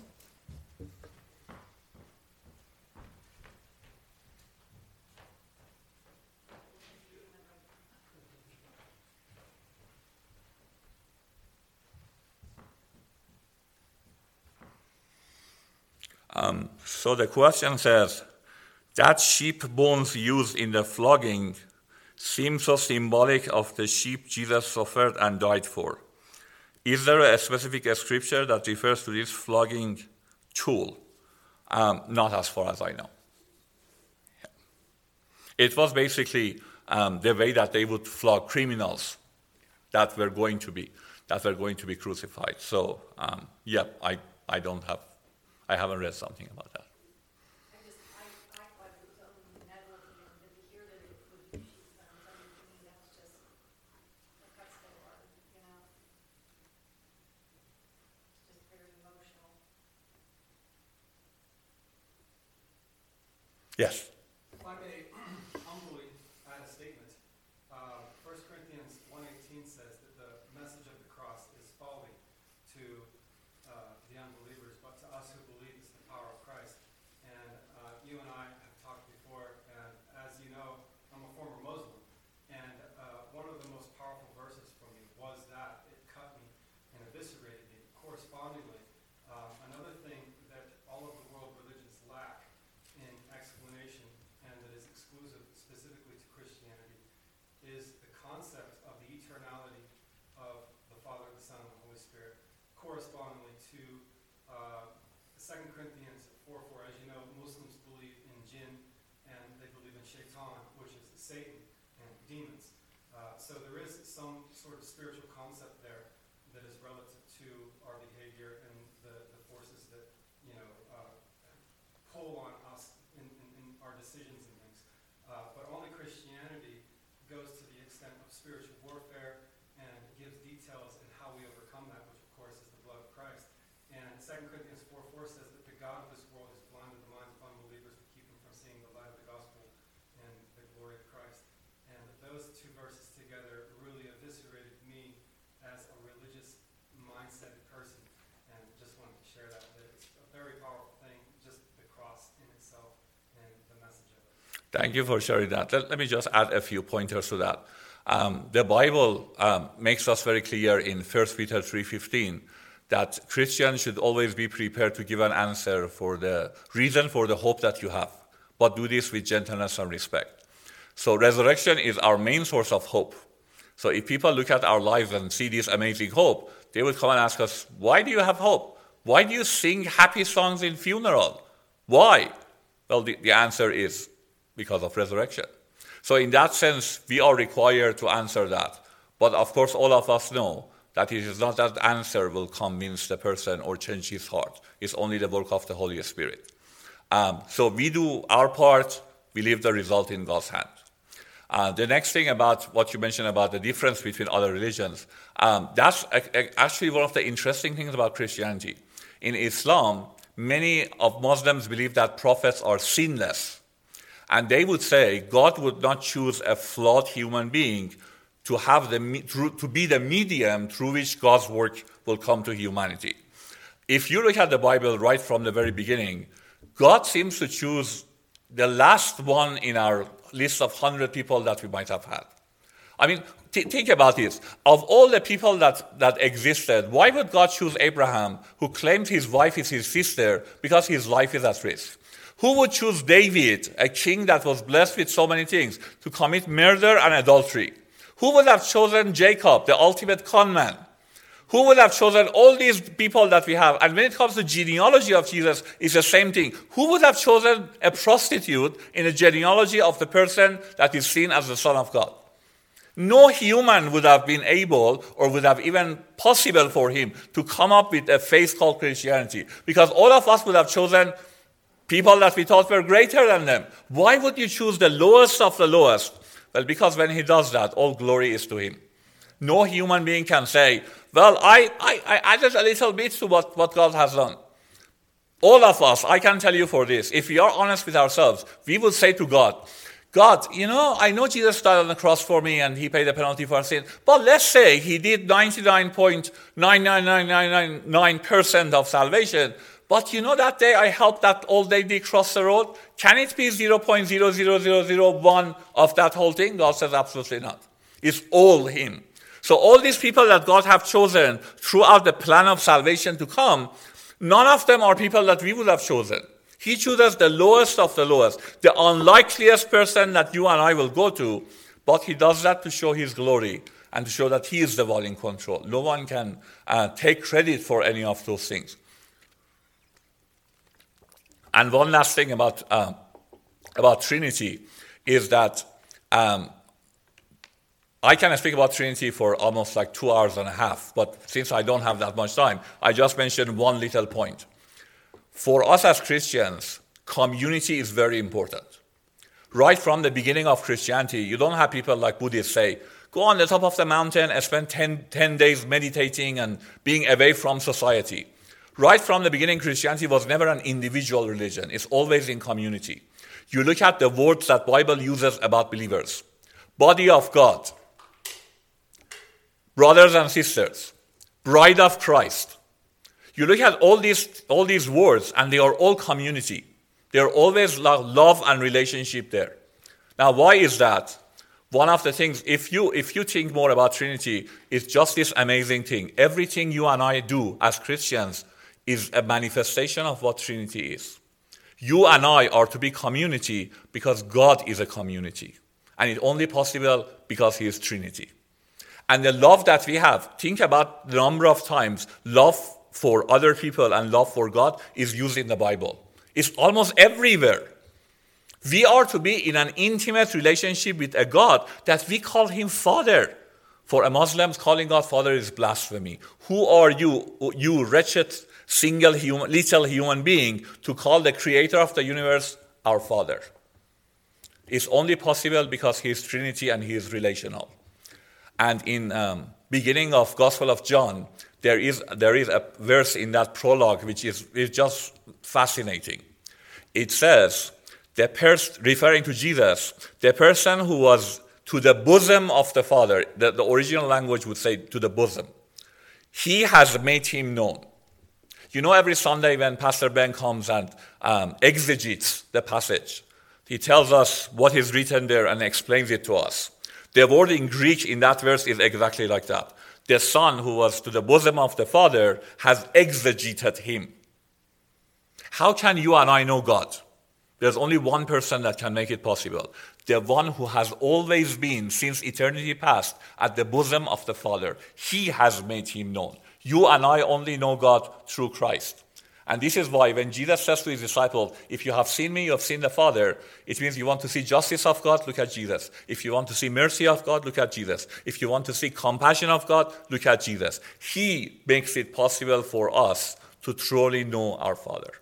Um, so the question says, that sheep bones used in the flogging seem so symbolic of the sheep Jesus suffered and died for. Is there a specific scripture that refers to this flogging tool? Um, not as far as I know. Yeah. It was basically um, the way that they would flog criminals that were going to be that were going to be crucified. So um, yeah, I, I don't have I haven't read something about that. Yes. If I may humbly add a statement, uh, First Corinthians one eighteen says that the message of the cross is folly to uh, the unbelievers, but to us who believe is the power of Christ. And uh, you and I have talked before, and as you know, I'm a former Muslim, and uh, one of the most powerful verses for me was that. It cut me and eviscerated me. Correspondingly, uh, another thing that all of the world religions lack in explanation, and that is exclusive specifically to Christianity, is the concept of the eternality of the Father, the Son, and the Holy Spirit. Correspondingly to uh, Second Corinthians four four, as you know, Muslims believe in jinn, and they believe in shaitan, which is Satan, and demons. Uh, so there is some sort of spiritual concept there that is relative to our behavior and the, the forces that, you know, uh, pull on us in, in, in our decisions and things. Uh, but only Christianity goes to the extent of spiritual warfare and gives details in how we overcome that, which of course is the blood of Christ. And Second Corinthians four four says that the God of this world has blinded the minds of unbelievers to keep them from seeing the light of the gospel and the glory of Christ. And those two verses together really eviscerated me as a religious mindset person. And just wanted to share that, that it's a very powerful thing, just the cross in itself and the message of it. Thank you for sharing that. Let, let me just add a few pointers to that. Um, the Bible um, makes us very clear in First Peter three fifteen that Christians should always be prepared to give an answer for the reason for the hope that you have, but do this with gentleness and respect. So resurrection is our main source of hope. So if people look at our lives and see this amazing hope, they would come and ask us, why do you have hope? Why do you sing happy songs in funeral? Why? Well, the, the answer is because of resurrection. So in that sense, we are required to answer that. But of course, all of us know that it is not that answer will convince the person or change his heart. It's only the work of the Holy Spirit. Um, so we do our part, we leave the result in God's hand. Uh, the next thing about what you mentioned about the difference between other religions, um, that's a, a, actually one of the interesting things about Christianity. In Islam, many of Muslims believe that prophets are sinless. And they would say God would not choose a flawed human being to have the to be the medium through which God's work will come to humanity. If you look at the Bible right from the very beginning, God seems to choose the last one in our list of one hundred people that we might have had. I mean, th- think about this. Of all the people that, that existed, why would God choose Abraham, who claimed his wife is his sister, because his life is at risk? Who would choose David, a king that was blessed with so many things, to commit murder and adultery? Who would have chosen Jacob, the ultimate con man? Who would have chosen all these people that we have? And when it comes to genealogy of Jesus, it's the same thing. Who would have chosen a prostitute in the genealogy of the person that is seen as the Son of God? No human would have been able or would have even possible for him to come up with a faith called Christianity, because all of us would have chosen people that we thought were greater than them. Why would you choose the lowest of the lowest? Well, because when he does that, all glory is to him. No human being can say, well, I, I, I added a little bit to what, what God has done. All of us, I can tell you for this, if we are honest with ourselves, we will say to God, God, you know, I know Jesus died on the cross for me and he paid the penalty for our sin, but let's say he did ninety-nine point nine nine nine nine nine nine percent of salvation, but you know that day I helped that old lady cross the road? Can it be zero point zero zero zero zero one of that whole thing? God says absolutely not. It's all him. So all these people that God have chosen throughout the plan of salvation to come, none of them are people that we would have chosen. He chooses the lowest of the lowest, the unlikeliest person that you and I will go to, but he does that to show his glory and to show that he is the one in control. No one can uh, take credit for any of those things. And one last thing about uh, about Trinity is that um, I can speak about Trinity for almost like two hours and a half, but since I don't have that much time, I just mentioned one little point. For us as Christians, community is very important. Right from the beginning of Christianity, you don't have people like Buddhists say, go on the top of the mountain and spend ten, ten days meditating and being away from society. Right from the beginning, Christianity was never an individual religion. It's always in community. You look at the words that the Bible uses about believers. Body of God, brothers and sisters, bride of Christ. You look at all these all these words, and they are all community. They are always love and relationship there. Now, why is that? One of the things, if you if you think more about Trinity, it's just this amazing thing. Everything you and I do as Christians is a manifestation of what Trinity is. You and I are to be community because God is a community. And it's only possible because he is Trinity. And the love that we have, think about the number of times love for other people and love for God is used in the Bible. It's almost everywhere. We are to be in an intimate relationship with a God that we call him Father. For a Muslim, calling God Father is blasphemy. Who are you, you wretched, single human, little human being, to call the creator of the universe our Father? It's only possible because he is Trinity and he is relational. And in um, beginning of Gospel of John, there is there is a verse in that prologue which is, is just fascinating. It says, the pers- referring to Jesus, the person who was to the bosom of the Father, the, the original language would say to the bosom, he has made him known. You know, every Sunday when Pastor Ben comes and um, exegetes the passage, he tells us what is written there and explains it to us. The word in Greek in that verse is exactly like that. The Son who was to the bosom of the Father has exegeted him. How can you and I know God? There's only one person that can make it possible. The one who has always been, since eternity past, at the bosom of the Father. He has made him known. You and I only know God through Christ. And this is why when Jesus says to his disciples, if you have seen me, you have seen the Father, it means you want to see justice of God, look at Jesus. If you want to see mercy of God, look at Jesus. If you want to see compassion of God, look at Jesus. He makes it possible for us to truly know our Father.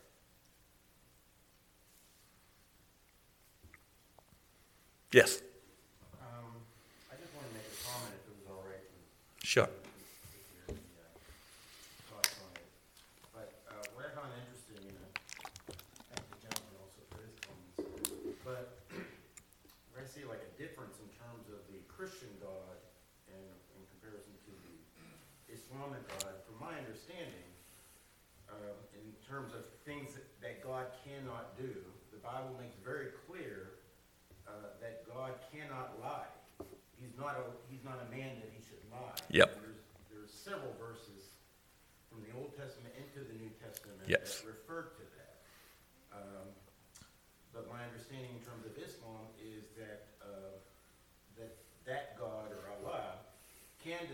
Yes? Um, I just want to make a comment if it was all right. Sure. But uh, what I found interesting, and I thank the gentleman also for his comments, but I see like a difference in terms of the Christian God and in comparison to the Islamic God. From my understanding, uh, in terms of things that, that God cannot do, the Bible makes very clear Uh, that God cannot lie. He's not a he's not a man that he should lie. Yep. There's there's several verses from the Old Testament into the New Testament Yes. that refer to that. Um, but my understanding in terms of Islam is that uh, that that God or Allah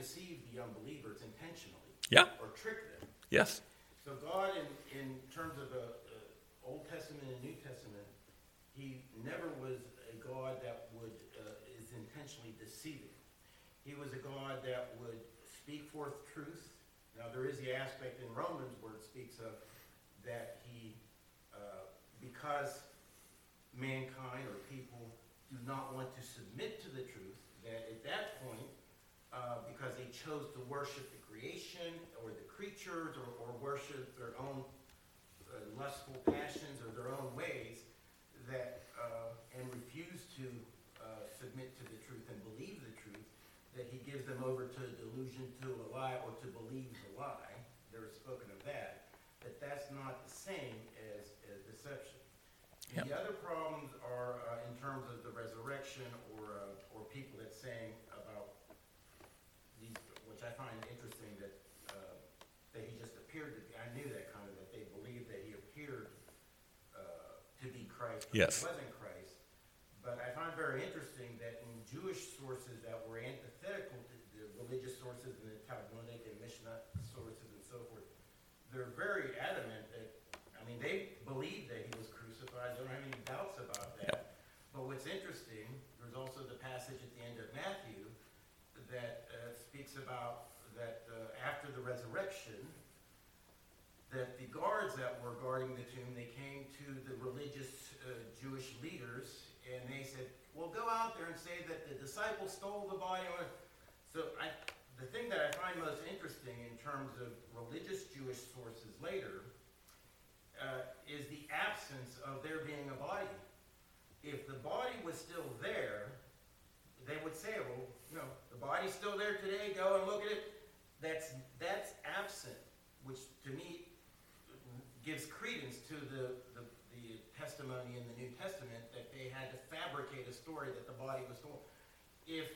deceive the unbelievers intentionally. Yeah. Or trick them. Yes. So God, in, in terms of a, a Old Testament and New Testament, he never was a God that would uh, is intentionally deceiving. He was a God that would speak forth truth. Now there is the aspect in Romans where it speaks of that he, uh, because mankind or people do not want to submit to the truth, that at that point, uh, because they chose to worship the creation or the creatures or, or worship their own uh, lustful passions or their own ways, that uh, and refuse to uh, submit to the truth and believe the truth, that he gives them over to a delusion, to a lie, or to believe the lie. There is spoken of that, but that's not the same as, as deception. Yep. The other problems are uh, in terms of the resurrection, or uh, or people that saying about these, which I find interesting, that uh, that he just appeared to be. I knew that kind of that they believed that he appeared uh, to be Christ, but Yes. he wasn't Christ. But I find very interesting that in Jewish sources that were antithetical to the religious sources and the Talmudic and Mishnah sources and so forth, they're very adamant that, I mean, they believe that he was crucified. They don't have any doubts about that. Yep. But what's interesting, there's also the passage at the end of Matthew that uh, speaks about that uh, after the resurrection, that the guards that were guarding the tomb, they came to the religious uh, Jewish leaders, and they said, well, go out there and say that the disciples stole the body. So I, the thing that I find most interesting in terms of religious Jewish sources later uh, is the absence of there being a body. If the body was still there, they would say, well, you know, the body's still there today, go and look at it. That's, that's absent, which to me gives credence to the, the, the testimony in the New Testament that they had to fabricate a story that the body was stolen. If,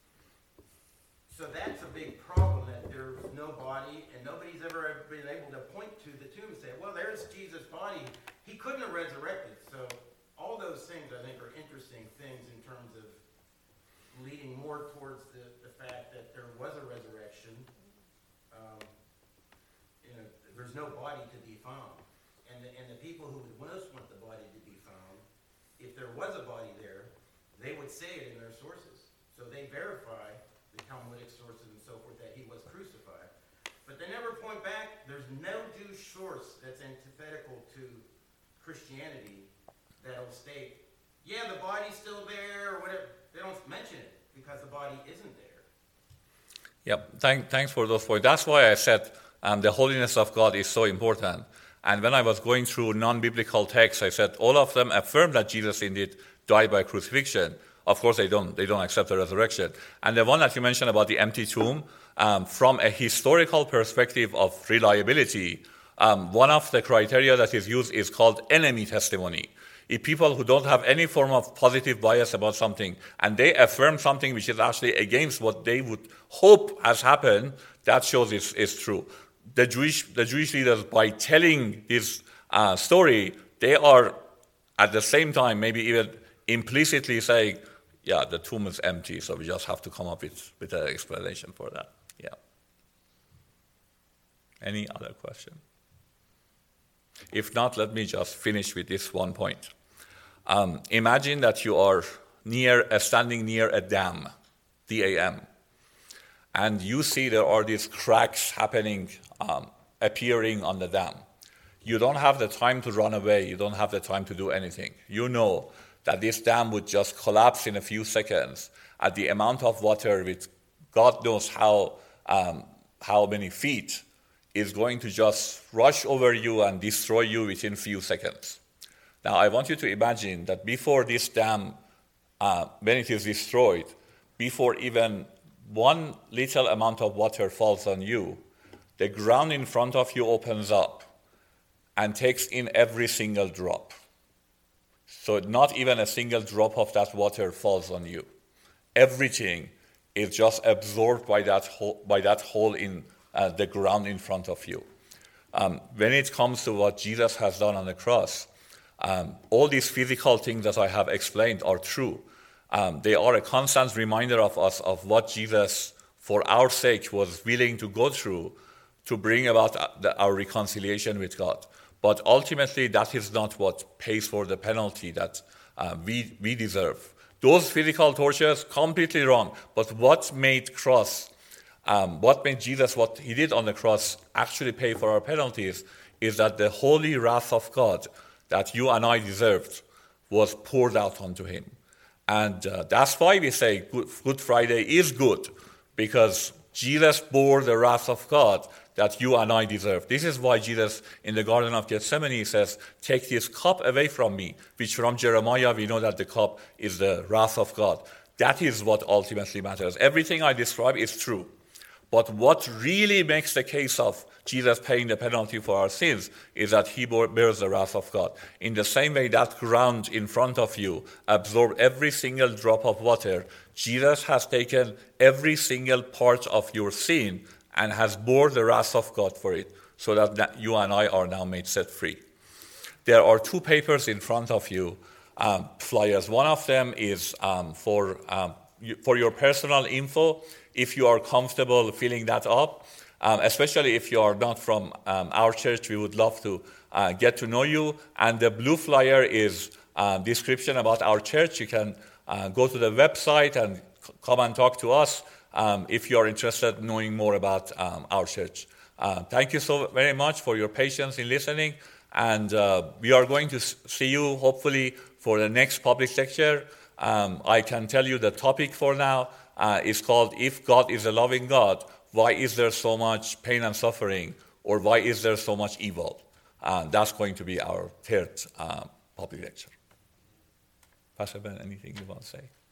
so that's a big problem, that there's no body, and nobody's ever been able to point to the tomb and say, well, there's Jesus' body. He couldn't have resurrected. So all those things, I think, are interesting things in terms of leading more towards the, the fact that there was a resurrection. Um, you know, there's no body to be found. And the, and the people who would most want the body to be found, if there was a body there, they would say it in their sources. So they verify the Talmudic sources and so forth that he was crucified. But they never point back. There's no Jewish source that's antithetical to Christianity that'll state, yeah, the body's still there, or whatever. They don't mention it because the body isn't there. Yep. Thank, thanks for those points. That's why I said um, the holiness of God is so important. And when I was going through non-biblical texts, I said all of them affirm that Jesus indeed died by crucifixion. Of course, they don't. They don't accept the resurrection. And the one that you mentioned about the empty tomb, um, from a historical perspective of reliability, um, one of the criteria that is used is called enemy testimony. If people who don't have any form of positive bias about something, and they affirm something which is actually against what they would hope has happened, that shows it's, it's true. The Jewish, the Jewish leaders, by telling this uh, story, they are at the same time maybe even implicitly saying, yeah, the tomb is empty, so we just have to come up with, with an explanation for that. Yeah. Any other question? If not, let me just finish with this one point. Um, imagine that you are near, uh, standing near a dam, D A M, and you see there are these cracks happening, um, appearing on the dam. You don't have the time to run away. You don't have the time to do anything. You know that this dam would just collapse in a few seconds at the amount of water with God knows how, um, how many feet is going to just rush over you and destroy you within a few seconds. Now, I want you to imagine that before this dam, uh, when it is destroyed, before even one little amount of water falls on you, the ground in front of you opens up and takes in every single drop. So not even a single drop of that water falls on you. Everything is just absorbed by that hole, by that hole in uh, the ground in front of you. Um, when it comes to what Jesus has done on the cross, um, all these physical things that I have explained are true. Um, they are a constant reminder of us of what Jesus for our sake, was willing to go through to bring about the, our reconciliation with God. But ultimately, that is not what pays for the penalty that uh, we, we deserve. Those physical tortures, completely wrong. But what made cross, um, what made Jesus, what he did on the cross, actually pay for our penalties, is that the holy wrath of God that you and I deserved was poured out onto him. And uh, that's why we say Good, Good Friday is good, because Jesus bore the wrath of God that you and I deserve. This is why Jesus in the Garden of Gethsemane says, take this cup away from me, which from Jeremiah we know that the cup is the wrath of God. That is what ultimately matters. Everything I describe is true. But what really makes the case of Jesus paying the penalty for our sins is that he bears the wrath of God. In the same way that ground in front of you absorbed every single drop of water, Jesus has taken every single part of your sin and has bore the wrath of God for it, so that you and I are now made set free. There are two papers in front of you, um, flyers. One of them is um, for um, you, for your personal info, if you are comfortable filling that up. Um, especially if you are not from um, our church, we would love to uh, get to know you. And the blue flyer is a description about our church. You can uh, go to the website and c- come and talk to us um, if you are interested in knowing more about um, our church. Uh, thank you so very much for your patience in listening. And uh, we are going to s- see you, hopefully, for the next public lecture. Um, I can tell you the topic for now uh, is called, If God is a Loving God, why is there so much pain and suffering, or why is there so much evil? Uh, that's going to be our third uh, public lecture. Pastor Ben, anything you want to say?